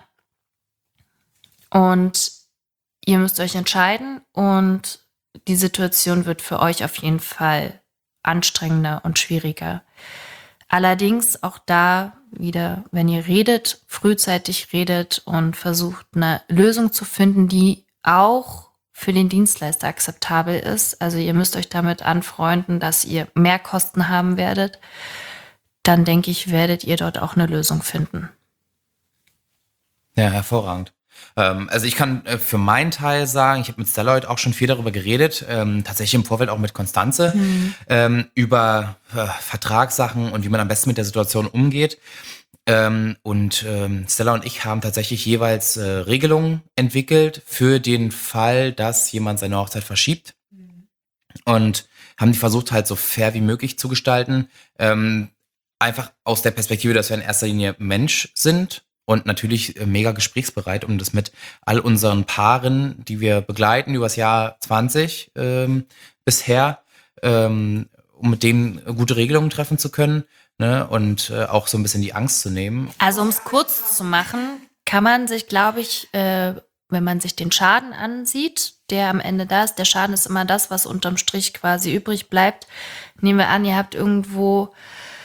und ihr müsst euch entscheiden und die Situation wird für euch auf jeden Fall anstrengender und schwieriger. Allerdings auch da wieder, wenn ihr redet, frühzeitig redet und versucht, eine Lösung zu finden, die auch für den Dienstleister akzeptabel ist. Also ihr müsst euch damit anfreunden, dass ihr mehr Kosten haben werdet. Dann denke ich, werdet ihr dort auch eine Lösung finden. Ja, hervorragend. Ähm, also ich kann äh, für meinen Teil sagen, ich habe mit Stella heute auch schon viel darüber geredet, ähm, tatsächlich im Vorfeld auch mit Constanze, mhm. ähm, über äh, Vertragssachen und wie man am besten mit der Situation umgeht. Ähm, und ähm, Stella und ich haben tatsächlich jeweils äh, Regelungen entwickelt für den Fall, dass jemand seine Hochzeit verschiebt. Mhm. Und haben die versucht halt so fair wie möglich zu gestalten. Ähm, einfach aus der Perspektive, dass wir in erster Linie Mensch sind. Und natürlich mega gesprächsbereit, um das mit all unseren Paaren, die wir begleiten übers Jahr zwanzig ähm, bisher, ähm, um mit denen gute Regelungen treffen zu können, ne? Und äh, auch so ein bisschen die Angst zu nehmen. Also um es kurz zu machen, kann man sich, glaube ich, äh, wenn man sich den Schaden ansieht, der am Ende da ist, der Schaden ist immer das, was unterm Strich quasi übrig bleibt. Nehmen wir an, ihr habt irgendwo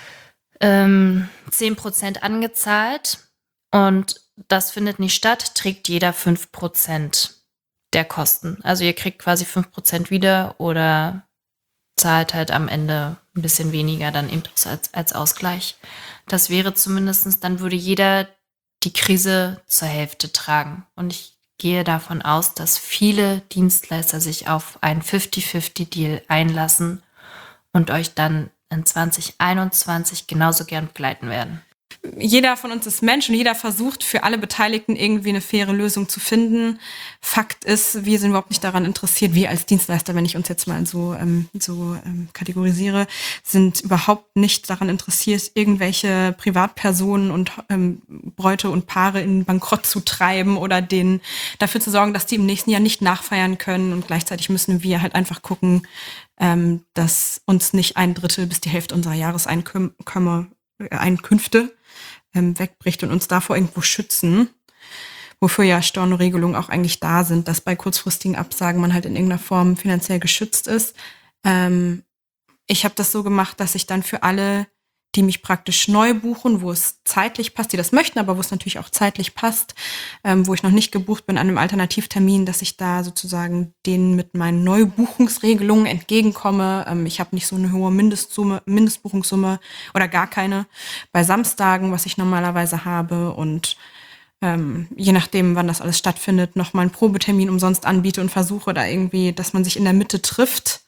ähm, zehn Prozent angezahlt. Und das findet nicht statt, trägt jeder fünf Prozent der Kosten. Also ihr kriegt quasi fünf Prozent wieder oder zahlt halt am Ende ein bisschen weniger dann eben als, als Ausgleich. Das wäre zumindest, dann würde jeder die Krise zur Hälfte tragen. Und ich gehe davon aus, dass viele Dienstleister sich auf einen fünfzig fünfzig Deal einlassen und euch dann in zwanzig einundzwanzig genauso gern begleiten werden. Jeder von uns ist Mensch und jeder versucht, für alle Beteiligten irgendwie eine faire Lösung zu finden. Fakt ist, wir sind überhaupt nicht daran interessiert, wir als Dienstleister, wenn ich uns jetzt mal so, ähm, so ähm, kategorisiere, sind überhaupt nicht daran interessiert, irgendwelche Privatpersonen und ähm, Bräute und Paare in Bankrott zu treiben oder denen dafür zu sorgen, dass die im nächsten Jahr nicht nachfeiern können. Und gleichzeitig müssen wir halt einfach gucken, ähm, dass uns nicht ein Drittel bis die Hälfte unserer Jahreseinkünfte Einkünfte ähm, wegbricht und uns davor irgendwo schützen, wofür ja Stornoregelungen auch eigentlich da sind, dass bei kurzfristigen Absagen man halt in irgendeiner Form finanziell geschützt ist. Ähm, ich habe das so gemacht, dass ich dann für alle, die mich praktisch neu buchen, wo es zeitlich passt, die das möchten, aber wo es natürlich auch zeitlich passt, ähm, wo ich noch nicht gebucht bin an einem Alternativtermin, dass ich da sozusagen denen mit meinen Neubuchungsregelungen entgegenkomme. Ähm, ich habe nicht so eine hohe Mindestsumme, Mindestbuchungssumme oder gar keine bei Samstagen, was ich normalerweise habe und ähm, je nachdem, wann das alles stattfindet, noch mal einen Probetermin umsonst anbiete und versuche da irgendwie, dass man sich in der Mitte trifft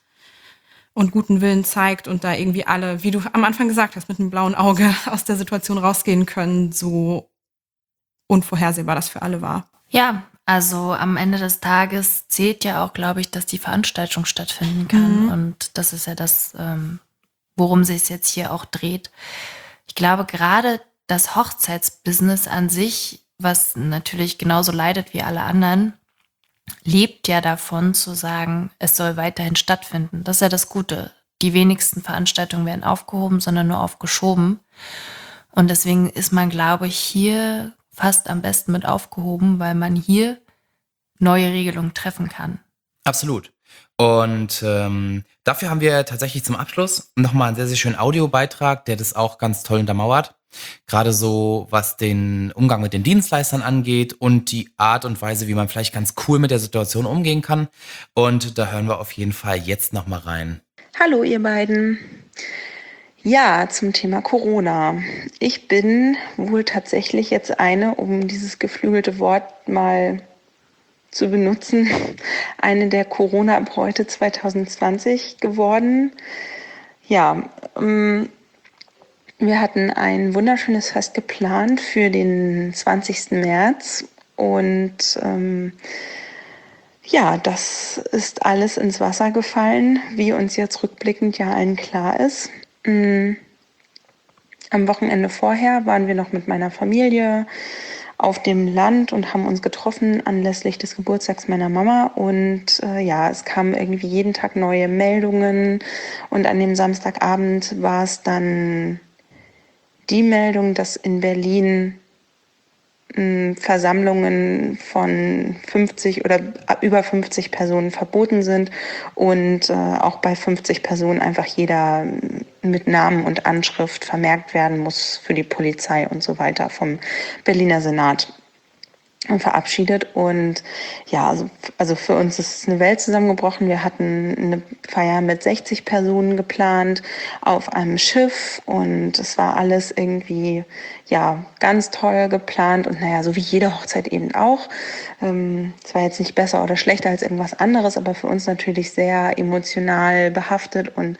und guten Willen zeigt und da irgendwie alle, wie du am Anfang gesagt hast, mit einem blauen Auge aus der Situation rausgehen können, so unvorhersehbar das für alle war. Ja, also am Ende des Tages zählt ja auch, glaube ich, dass die Veranstaltung stattfinden kann. Mhm. Und das ist ja das, ähm, worum sich es jetzt hier auch dreht. Ich glaube, gerade das Hochzeitsbusiness an sich, was natürlich genauso leidet wie alle anderen, lebt ja davon zu sagen, es soll weiterhin stattfinden. Das ist ja das Gute. Die wenigsten Veranstaltungen werden aufgehoben, sondern nur aufgeschoben. Und deswegen ist man, glaube ich, hier fast am besten mit aufgehoben, weil man hier neue Regelungen treffen kann. Absolut. Und ähm, dafür haben wir tatsächlich zum Abschluss nochmal einen sehr, sehr schönen Audiobeitrag, der das auch ganz toll untermauert. Gerade so, was den Umgang mit den Dienstleistern angeht und die Art und Weise, wie man vielleicht ganz cool mit der Situation umgehen kann. Und da hören wir auf jeden Fall jetzt nochmal rein. Hallo ihr beiden. Ja, zum Thema Corona. Ich bin wohl tatsächlich jetzt eine, um dieses geflügelte Wort mal zu benutzen, eine der Corona-Bräute zwanzig zwanzig geworden. Ja, ähm, wir hatten ein wunderschönes Fest geplant für den zwanzigsten März und ähm, ja, das ist alles ins Wasser gefallen, wie uns jetzt rückblickend ja allen klar ist. Ähm, am Wochenende vorher waren wir noch mit meiner Familie auf dem Land und haben uns getroffen anlässlich des Geburtstags meiner Mama. Und äh, ja, es kamen irgendwie jeden Tag neue Meldungen. Und an dem Samstagabend war es dann die Meldung, dass in Berlin mh, Versammlungen von fünfzig oder über fünfzig Personen verboten sind. Und äh, auch bei fünfzig Personen einfach jeder mit Namen und Anschrift vermerkt werden muss für die Polizei und so weiter vom Berliner Senat verabschiedet. Und ja, also, also für uns ist eine Welt zusammengebrochen. Wir hatten eine Feier mit sechzig Personen geplant auf einem Schiff und es war alles irgendwie ja ganz toll geplant und naja, so wie jede Hochzeit eben auch. Ähm, es war jetzt nicht besser oder schlechter als irgendwas anderes, aber für uns natürlich sehr emotional behaftet und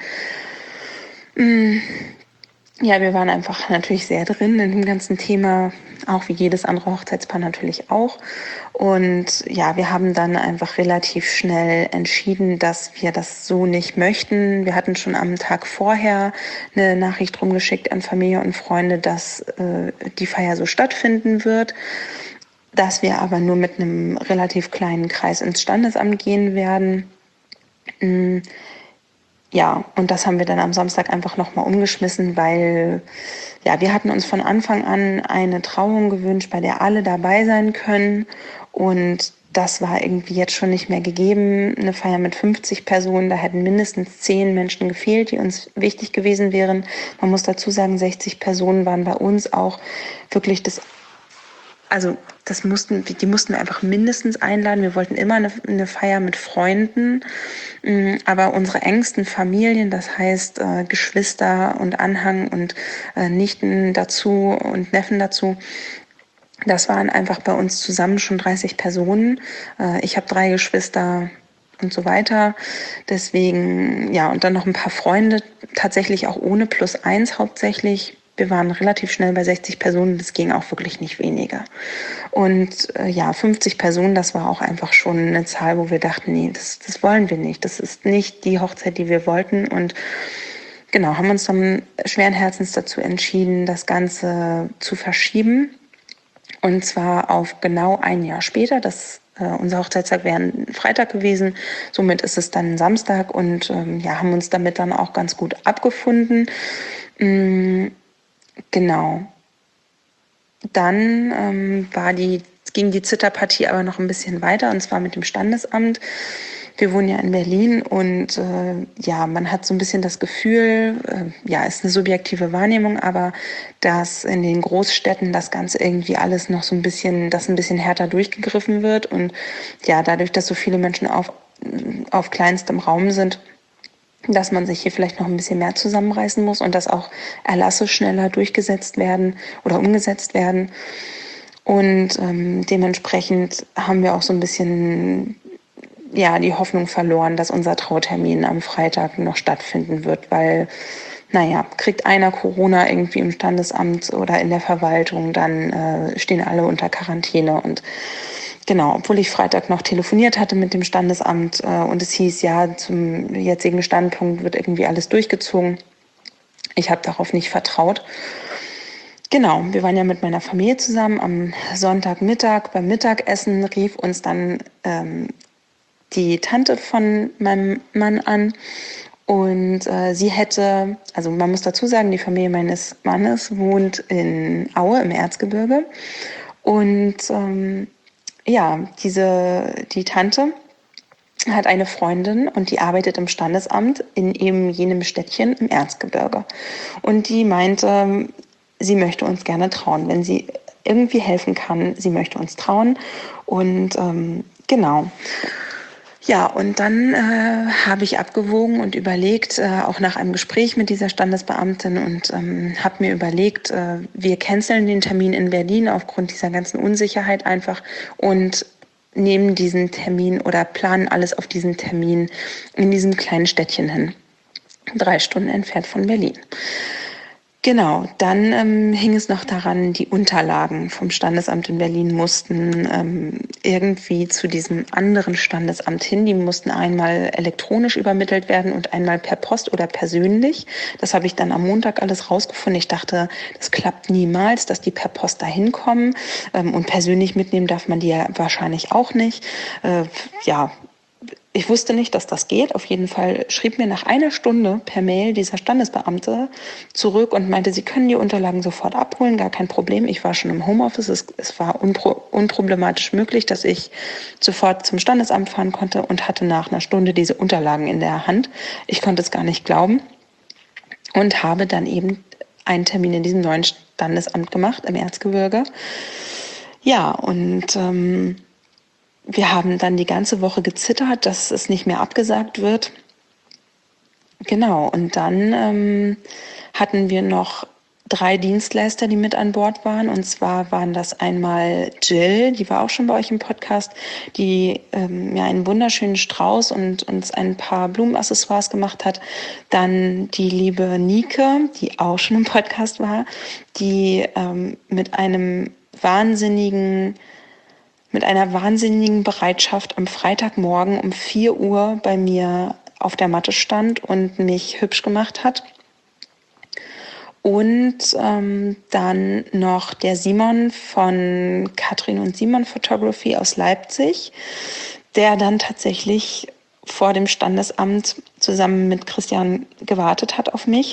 ja, wir waren einfach natürlich sehr drin in dem ganzen Thema, auch wie jedes andere Hochzeitspaar natürlich auch. Und ja, wir haben dann einfach relativ schnell entschieden, dass wir das so nicht möchten. Wir hatten schon am Tag vorher eine Nachricht rumgeschickt an Familie und Freunde, dass äh, die Feier so stattfinden wird, dass wir aber nur mit einem relativ kleinen Kreis ins Standesamt gehen werden. Mhm. Ja, und das haben wir dann am Samstag einfach nochmal umgeschmissen, weil ja, wir hatten uns von Anfang an eine Trauung gewünscht, bei der alle dabei sein können. Und das war irgendwie jetzt schon nicht mehr gegeben. Eine Feier mit fünfzig Personen, da hätten mindestens zehn Menschen gefehlt, die uns wichtig gewesen wären. Man muss dazu sagen, sechzig Personen waren bei uns auch wirklich das Also das mussten, die mussten wir einfach mindestens einladen. Wir wollten immer eine, eine Feier mit Freunden, aber unsere engsten Familien, das heißt äh, Geschwister und Anhang und äh, Nichten dazu und Neffen dazu, das waren einfach bei uns zusammen schon dreißig Personen. Äh, ich habe drei Geschwister und so weiter. Deswegen, ja, und dann noch ein paar Freunde, tatsächlich auch ohne plus eins hauptsächlich. Wir waren relativ schnell bei sechzig Personen, das ging auch wirklich nicht weniger. Und äh, ja, fünfzig Personen, das war auch einfach schon eine Zahl, wo wir dachten, nee, das, das wollen wir nicht. Das ist nicht die Hochzeit, die wir wollten. Und genau, haben uns dann schweren Herzens dazu entschieden, das Ganze zu verschieben. Und zwar auf genau ein Jahr später. Das äh, unser Hochzeitstag wäre ein Freitag gewesen. Somit ist es dann ein Samstag und ähm, ja, haben uns damit dann auch ganz gut abgefunden. Mhm. Genau. Dann ähm, war die, ging die Zitterpartie aber noch ein bisschen weiter, und zwar mit dem Standesamt. Wir wohnen ja in Berlin und äh, ja, man hat so ein bisschen das Gefühl, äh, ja, ist eine subjektive Wahrnehmung, aber dass in den Großstädten das Ganze irgendwie alles noch so ein bisschen, dass ein bisschen härter durchgegriffen wird. Und ja, dadurch, dass so viele Menschen auf, auf kleinstem Raum sind, dass man sich hier vielleicht noch ein bisschen mehr zusammenreißen muss und dass auch Erlasse schneller durchgesetzt werden oder umgesetzt werden. Und ähm, dementsprechend haben wir auch so ein bisschen ja, die Hoffnung verloren, dass unser Trautermin am Freitag noch stattfinden wird, weil, naja, kriegt einer Corona irgendwie im Standesamt oder in der Verwaltung, dann äh, stehen alle unter Quarantäne. Und genau, obwohl ich Freitag noch telefoniert hatte mit dem Standesamt äh, und es hieß, ja, zum jetzigen Standpunkt wird irgendwie alles durchgezogen. Ich habe darauf nicht vertraut. Genau, wir waren ja mit meiner Familie zusammen. Am Sonntagmittag beim Mittagessen rief uns dann ähm, die Tante von meinem Mann an. Und äh, sie hätte, also man muss dazu sagen, die Familie meines Mannes wohnt in Aue im Erzgebirge. Und ähm, ja, diese, die Tante hat eine Freundin und die arbeitet im Standesamt in eben jenem Städtchen im Erzgebirge. Und die meinte, sie möchte uns gerne trauen, wenn sie irgendwie helfen kann. Sie möchte uns trauen. Und ähm, genau. Ja, und dann äh, habe ich abgewogen und überlegt, äh, auch nach einem Gespräch mit dieser Standesbeamtin und ähm, habe mir überlegt, äh, wir canceln den Termin in Berlin aufgrund dieser ganzen Unsicherheit einfach und nehmen diesen Termin oder planen alles auf diesen Termin in diesem kleinen Städtchen hin, drei Stunden entfernt von Berlin. Genau, dann ähm, hing es noch daran, die Unterlagen vom Standesamt in Berlin mussten ähm, irgendwie zu diesem anderen Standesamt hin. Die mussten einmal elektronisch übermittelt werden und einmal per Post oder persönlich. Das habe ich dann am Montag alles rausgefunden. Ich dachte, das klappt niemals, dass die per Post dahin kommen. Ähm, und persönlich mitnehmen darf man die ja wahrscheinlich auch nicht. Äh, ja, Ich wusste nicht, dass das geht. Auf jeden Fall schrieb mir nach einer Stunde per Mail dieser Standesbeamte zurück und meinte, sie können die Unterlagen sofort abholen, gar kein Problem. Ich war schon im Homeoffice. Es, es war unpro, unproblematisch möglich, dass ich sofort zum Standesamt fahren konnte und hatte nach einer Stunde diese Unterlagen in der Hand. Ich konnte es gar nicht glauben und habe dann eben einen Termin in diesem neuen Standesamt gemacht im Erzgebirge. Ja, und ähm, wir haben dann die ganze Woche gezittert, dass es nicht mehr abgesagt wird. Genau, und dann ähm, hatten wir noch drei Dienstleister, die mit an Bord waren. Und zwar waren das einmal Jill, die war auch schon bei euch im Podcast, die ähm, ja einen wunderschönen Strauß und uns ein paar Blumenaccessoires gemacht hat. Dann die liebe Nike, die auch schon im Podcast war, die ähm, mit einem wahnsinnigen mit einer wahnsinnigen Bereitschaft am Freitagmorgen um vier Uhr bei mir auf der Matte stand und mich hübsch gemacht hat. Und ähm, dann noch der Simon von Katrin und Simon Photography aus Leipzig, der dann tatsächlich vor dem Standesamt zusammen mit Christian gewartet hat auf mich.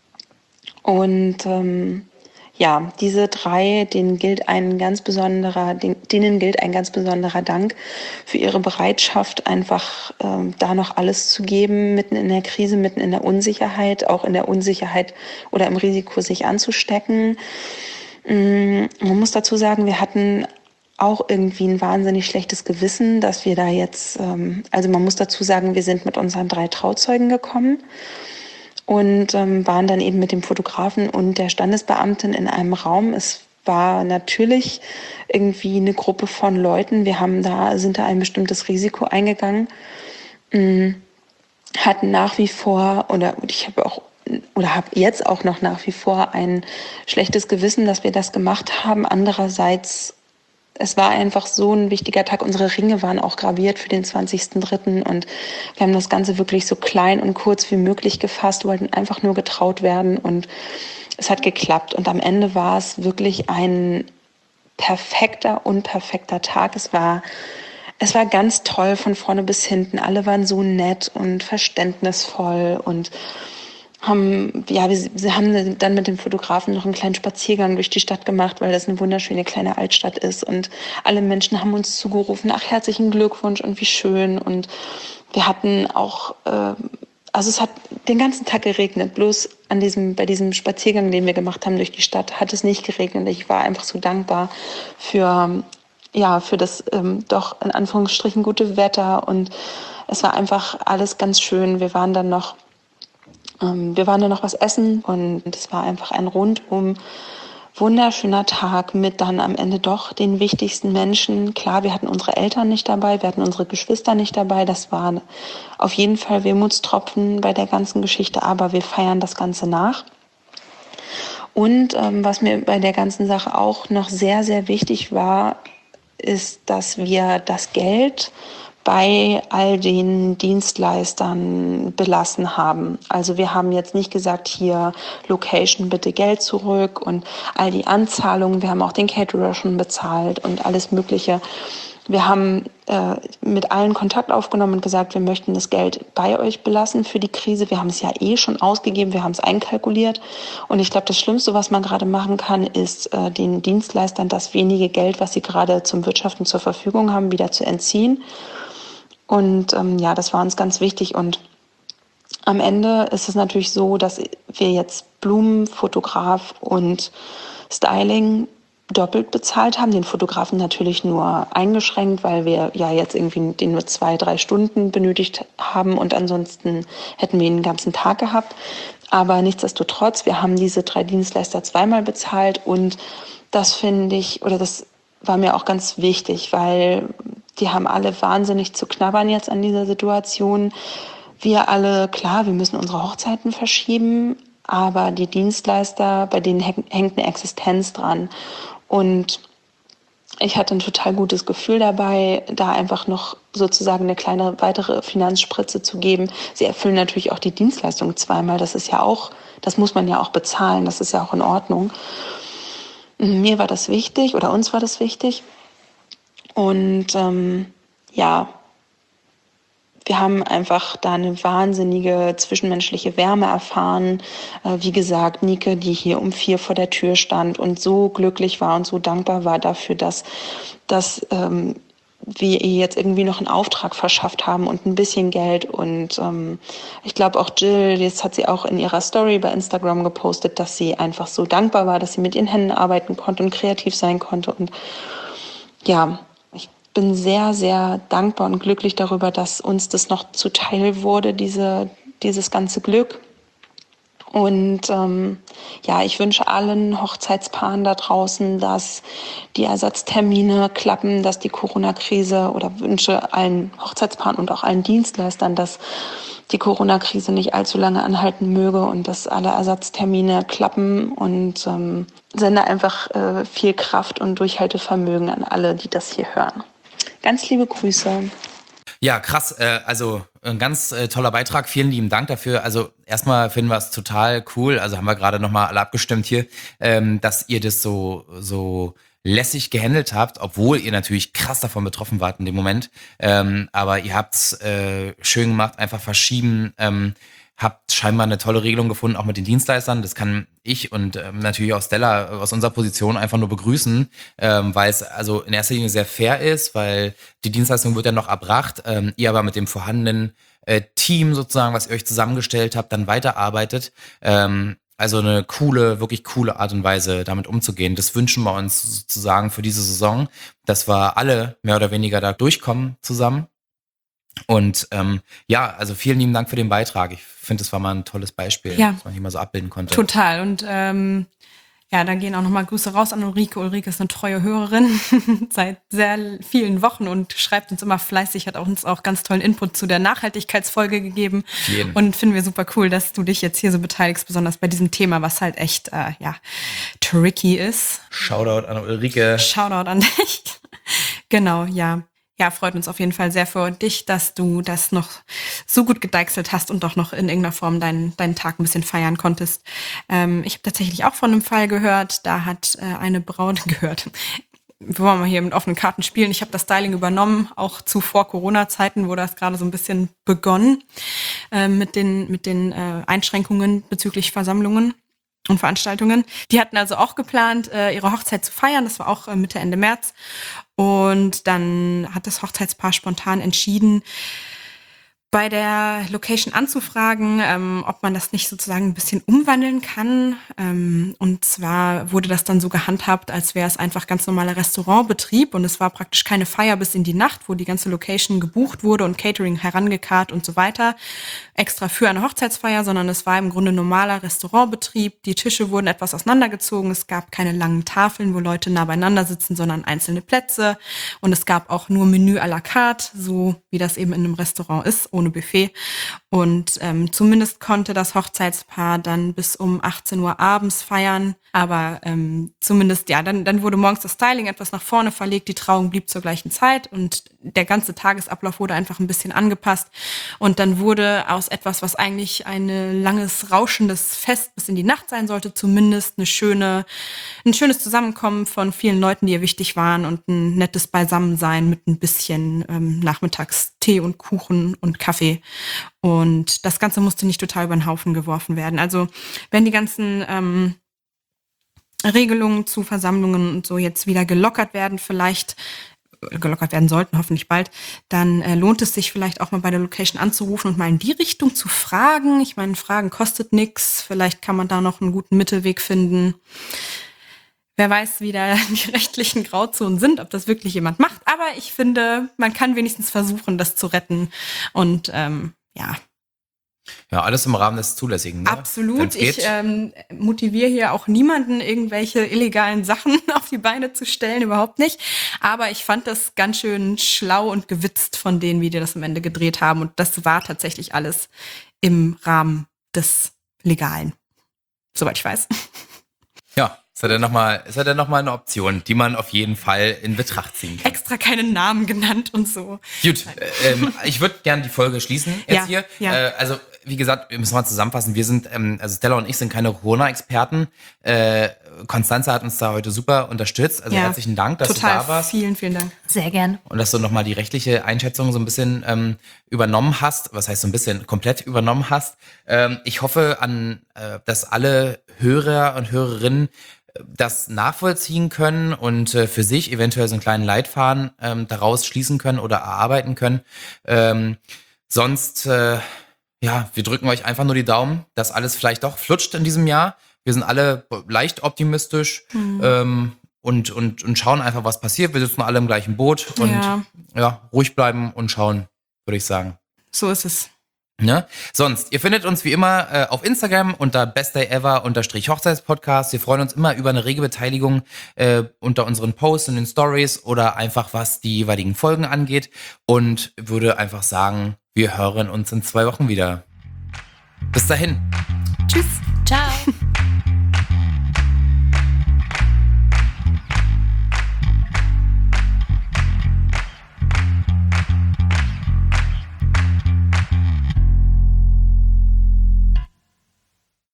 Und ähm, Ja, diese drei, denen gilt ein ganz besonderer, denen gilt ein ganz besonderer Dank für ihre Bereitschaft, einfach ähm, da noch alles zu geben, mitten in der Krise, mitten in der Unsicherheit, auch in der Unsicherheit oder im Risiko, sich anzustecken. Ähm, man muss dazu sagen, wir hatten auch irgendwie ein wahnsinnig schlechtes Gewissen, dass wir da jetzt, ähm, also man muss dazu sagen, wir sind mit unseren drei Trauzeugen gekommen. Und ähm, waren dann eben mit dem Fotografen und der Standesbeamtin in einem Raum. Es war natürlich irgendwie eine Gruppe von Leuten. Wir haben da, sind da ein bestimmtes Risiko eingegangen, mh, hatten nach wie vor, oder ich habe auch, oder habe jetzt auch noch nach wie vor ein schlechtes Gewissen, dass wir das gemacht haben. Andererseits, es war einfach so ein wichtiger Tag. Unsere Ringe waren auch graviert für den zwanzigsten dritten und wir haben das Ganze wirklich so klein und kurz wie möglich gefasst, wollten einfach nur getraut werden und es hat geklappt. Und am Ende war es wirklich ein perfekter, unperfekter Tag. Es war, es war ganz toll von vorne bis hinten. Alle waren so nett und verständnisvoll und haben, ja, wir, wir haben dann mit dem Fotografen noch einen kleinen Spaziergang durch die Stadt gemacht, weil das eine wunderschöne kleine Altstadt ist und alle Menschen haben uns zugerufen, ach, herzlichen Glückwunsch und wie schön und wir hatten auch, äh, also es hat den ganzen Tag geregnet, bloß an diesem, bei diesem Spaziergang, den wir gemacht haben durch die Stadt, hat es nicht geregnet. Ich war einfach so dankbar für, ja, für das ähm, doch in Anführungsstrichen gute Wetter und es war einfach alles ganz schön. Wir waren dann noch Wir waren dann noch was essen und es war einfach ein rundum wunderschöner Tag mit dann am Ende doch den wichtigsten Menschen. Klar, wir hatten unsere Eltern nicht dabei, wir hatten unsere Geschwister nicht dabei. Das war auf jeden Fall Wermutstropfen bei der ganzen Geschichte, aber wir feiern das Ganze nach. Und ähm, was mir bei der ganzen Sache auch noch sehr, sehr wichtig war, ist, dass wir das Geld bei all den Dienstleistern belassen haben. Also wir haben jetzt nicht gesagt, hier Location bitte Geld zurück und all die Anzahlungen. Wir haben auch den Caterer schon bezahlt und alles Mögliche. Wir haben äh, mit allen Kontakt aufgenommen und gesagt, wir möchten das Geld bei euch belassen für die Krise. Wir haben es ja eh schon ausgegeben, wir haben es einkalkuliert. Und ich glaube, das Schlimmste, was man gerade machen kann, ist äh, den Dienstleistern das wenige Geld, was sie gerade zum Wirtschaften zur Verfügung haben, wieder zu entziehen. Und ähm, ja, das war uns ganz wichtig. Und am Ende ist es natürlich so, dass wir jetzt Blumen, Fotograf und Styling doppelt bezahlt haben. Den Fotografen natürlich nur eingeschränkt, weil wir ja jetzt irgendwie den nur zwei, drei Stunden benötigt haben und ansonsten hätten wir ihn den ganzen Tag gehabt. Aber nichtsdestotrotz, wir haben diese drei Dienstleister zweimal bezahlt und das finde ich, oder das war mir auch ganz wichtig, weil die haben alle wahnsinnig zu knabbern jetzt an dieser Situation. Wir alle, klar, wir müssen unsere Hochzeiten verschieben, aber die Dienstleister, bei denen hängt eine Existenz dran. Und ich hatte ein total gutes Gefühl dabei, da einfach noch sozusagen eine kleine weitere Finanzspritze zu geben. Sie erfüllen natürlich auch die Dienstleistung zweimal. Das ist ja auch, das muss man ja auch bezahlen. Das ist ja auch in Ordnung. Mir war das wichtig oder uns war das wichtig. Und ähm, ja, wir haben einfach da eine wahnsinnige zwischenmenschliche Wärme erfahren. Äh, wie gesagt, Nike, die hier um vier vor der Tür stand und so glücklich war und so dankbar war dafür, dass, dass ähm, wir ihr jetzt irgendwie noch einen Auftrag verschafft haben und ein bisschen Geld. Und ähm, ich glaube auch Jill, jetzt hat sie auch in ihrer Story bei Instagram gepostet, dass sie einfach so dankbar war, dass sie mit ihren Händen arbeiten konnte und kreativ sein konnte. Und ja, ich bin sehr, sehr dankbar und glücklich darüber, dass uns das noch zuteil wurde, diese, dieses ganze Glück. Und ähm, ja, ich wünsche allen Hochzeitspaaren da draußen, dass die Ersatztermine klappen, dass die Corona-Krise oder wünsche allen Hochzeitspaaren und auch allen Dienstleistern, dass die Corona-Krise nicht allzu lange anhalten möge und dass alle Ersatztermine klappen und ähm, sende einfach äh, viel Kraft und Durchhaltevermögen an alle, die das hier hören. Ganz liebe Grüße. Ja, krass. Äh, also ein ganz äh, toller Beitrag. Vielen lieben Dank dafür. Also erstmal finden wir es total cool. Also haben wir gerade nochmal alle abgestimmt hier, ähm, dass ihr das so so lässig gehandelt habt, obwohl ihr natürlich krass davon betroffen wart in dem Moment. Ähm, aber ihr habt's äh, schön gemacht, einfach verschieben. Ähm, habt scheinbar eine tolle Regelung gefunden, auch mit den Dienstleistern. Das kann ich und ähm, natürlich auch Stella aus unserer Position einfach nur begrüßen, ähm, weil es also in erster Linie sehr fair ist, weil die Dienstleistung wird ja noch erbracht, ähm, ihr aber mit dem vorhandenen äh, Team sozusagen, was ihr euch zusammengestellt habt, dann weiterarbeitet. Ähm, also eine coole, wirklich coole Art und Weise, damit umzugehen. Das wünschen wir uns sozusagen für diese Saison, dass wir alle mehr oder weniger da durchkommen zusammen. Und ähm, ja, also vielen lieben Dank für den Beitrag. Ich finde, das war mal ein tolles Beispiel, Ja. das man hier mal so abbilden konnte. Total. Und ähm, ja, da gehen auch nochmal Grüße raus an Ulrike. Ulrike ist eine treue Hörerin seit sehr vielen Wochen und schreibt uns immer fleißig, hat auch uns auch ganz tollen Input zu der Nachhaltigkeitsfolge gegeben. Jeden. Und finden wir super cool, dass du dich jetzt hier so beteiligst, besonders bei diesem Thema, was halt echt äh, ja tricky ist. Shoutout an Ulrike. Shoutout an dich. Genau, ja. Ja, freut uns auf jeden Fall sehr für dich, dass du das noch so gut gedeichselt hast und doch noch in irgendeiner Form deinen, deinen Tag ein bisschen feiern konntest. Ähm, ich habe tatsächlich auch von einem Fall gehört, da hat äh, eine Braut gehört. Wir wollen mal hier mit offenen Karten spielen. Ich habe das Styling übernommen, auch zu Vor-Corona-Zeiten wurde das gerade so ein bisschen begonnen äh, mit den, mit den äh, Einschränkungen bezüglich Versammlungen und Veranstaltungen. Die hatten also auch geplant, äh, ihre Hochzeit zu feiern. Das war auch äh, Mitte, Ende März. Und dann hat das Hochzeitspaar spontan entschieden, bei der Location anzufragen, ähm, ob man das nicht sozusagen ein bisschen umwandeln kann. Ähm, und zwar wurde das dann so gehandhabt, als wäre es einfach ganz normaler Restaurantbetrieb und es war praktisch keine Feier bis in die Nacht, wo die ganze Location gebucht wurde und Catering herangekarrt und so weiter, extra für eine Hochzeitsfeier, sondern es war im Grunde normaler Restaurantbetrieb. Die Tische wurden etwas auseinandergezogen, es gab keine langen Tafeln, wo Leute nah beieinander sitzen, sondern einzelne Plätze und es gab auch nur Menü à la carte, so wie das eben in einem Restaurant ist, ohne Buffet. Und ähm, zumindest konnte das Hochzeitspaar dann bis um achtzehn Uhr abends feiern. Aber ähm, zumindest, ja, dann, dann wurde morgens das Styling etwas nach vorne verlegt, die Trauung blieb zur gleichen Zeit und der ganze Tagesablauf wurde einfach ein bisschen angepasst. Und dann wurde aus etwas, was eigentlich ein langes, rauschendes Fest bis in die Nacht sein sollte, zumindest eine schöne, ein schönes Zusammenkommen von vielen Leuten, die ihr wichtig waren und ein nettes Beisammensein mit ein bisschen ähm, nachmittags Tee und Kuchen und Kaffee. Und das Ganze musste nicht total über den Haufen geworfen werden. Also wenn die ganzen ähm, Regelungen zu Versammlungen und so jetzt wieder gelockert werden, vielleicht gelockert werden sollten, hoffentlich bald, dann äh, lohnt es sich vielleicht auch mal bei der Location anzurufen und mal in die Richtung zu fragen. Ich meine, Fragen kostet nichts. Vielleicht kann man da noch einen guten Mittelweg finden. Wer weiß, wie da die rechtlichen Grauzonen sind, ob das wirklich jemand macht. Aber ich finde, man kann wenigstens versuchen, das zu retten. Und ähm, ja, Ja, alles im Rahmen des Zulässigen. Ne? absolut. Wenn's geht. Ich ähm, motiviere hier auch niemanden, irgendwelche illegalen Sachen auf die Beine zu stellen, überhaupt nicht. Aber ich fand das ganz schön schlau und gewitzt von denen, wie die das am Ende gedreht haben. Und das war tatsächlich alles im Rahmen des Legalen, soweit ich weiß. Ja, ist ja dann nochmal, ist ja dann noch mal eine Option, die man auf jeden Fall in Betracht ziehen kann. Extra keinen Namen genannt und so. Gut, äh, ähm, ich würde gerne die Folge schließen jetzt Ja, hier. ja. Äh, also, wie gesagt, wir müssen mal zusammenfassen. Wir sind, ähm, also Stella und ich sind keine Corona-Experten. Äh, Constanze hat uns da heute super unterstützt. Also Ja, herzlichen Dank, dass total, du da warst. vielen, vielen Dank. Sehr gern. Und dass du nochmal die rechtliche Einschätzung so ein bisschen ähm, übernommen hast. Was heißt so ein bisschen? Komplett übernommen hast. Ähm, ich hoffe an, äh, dass alle Hörer und Hörerinnen äh, das nachvollziehen können und äh, für sich eventuell so einen kleinen Leitfaden ähm, daraus schließen können oder erarbeiten können. Ähm, sonst, äh, ja, wir drücken euch einfach nur die Daumen, dass alles vielleicht doch flutscht in diesem Jahr. Wir sind alle leicht optimistisch. Mhm. Ähm, und, und, und schauen einfach, was passiert. Wir sitzen alle im gleichen Boot und Ja. ja, ruhig bleiben und schauen, würde ich sagen. So ist es. Ne? Sonst, ihr findet uns wie immer äh, auf Instagram unter bestdayever unterstrich Hochzeitspodcast. Wir freuen uns immer über eine rege Beteiligung äh, unter unseren Posts und den Stories oder einfach was die jeweiligen Folgen angeht und würde einfach sagen, wir hören uns in zwei Wochen wieder. Bis dahin. Tschüss. Ciao.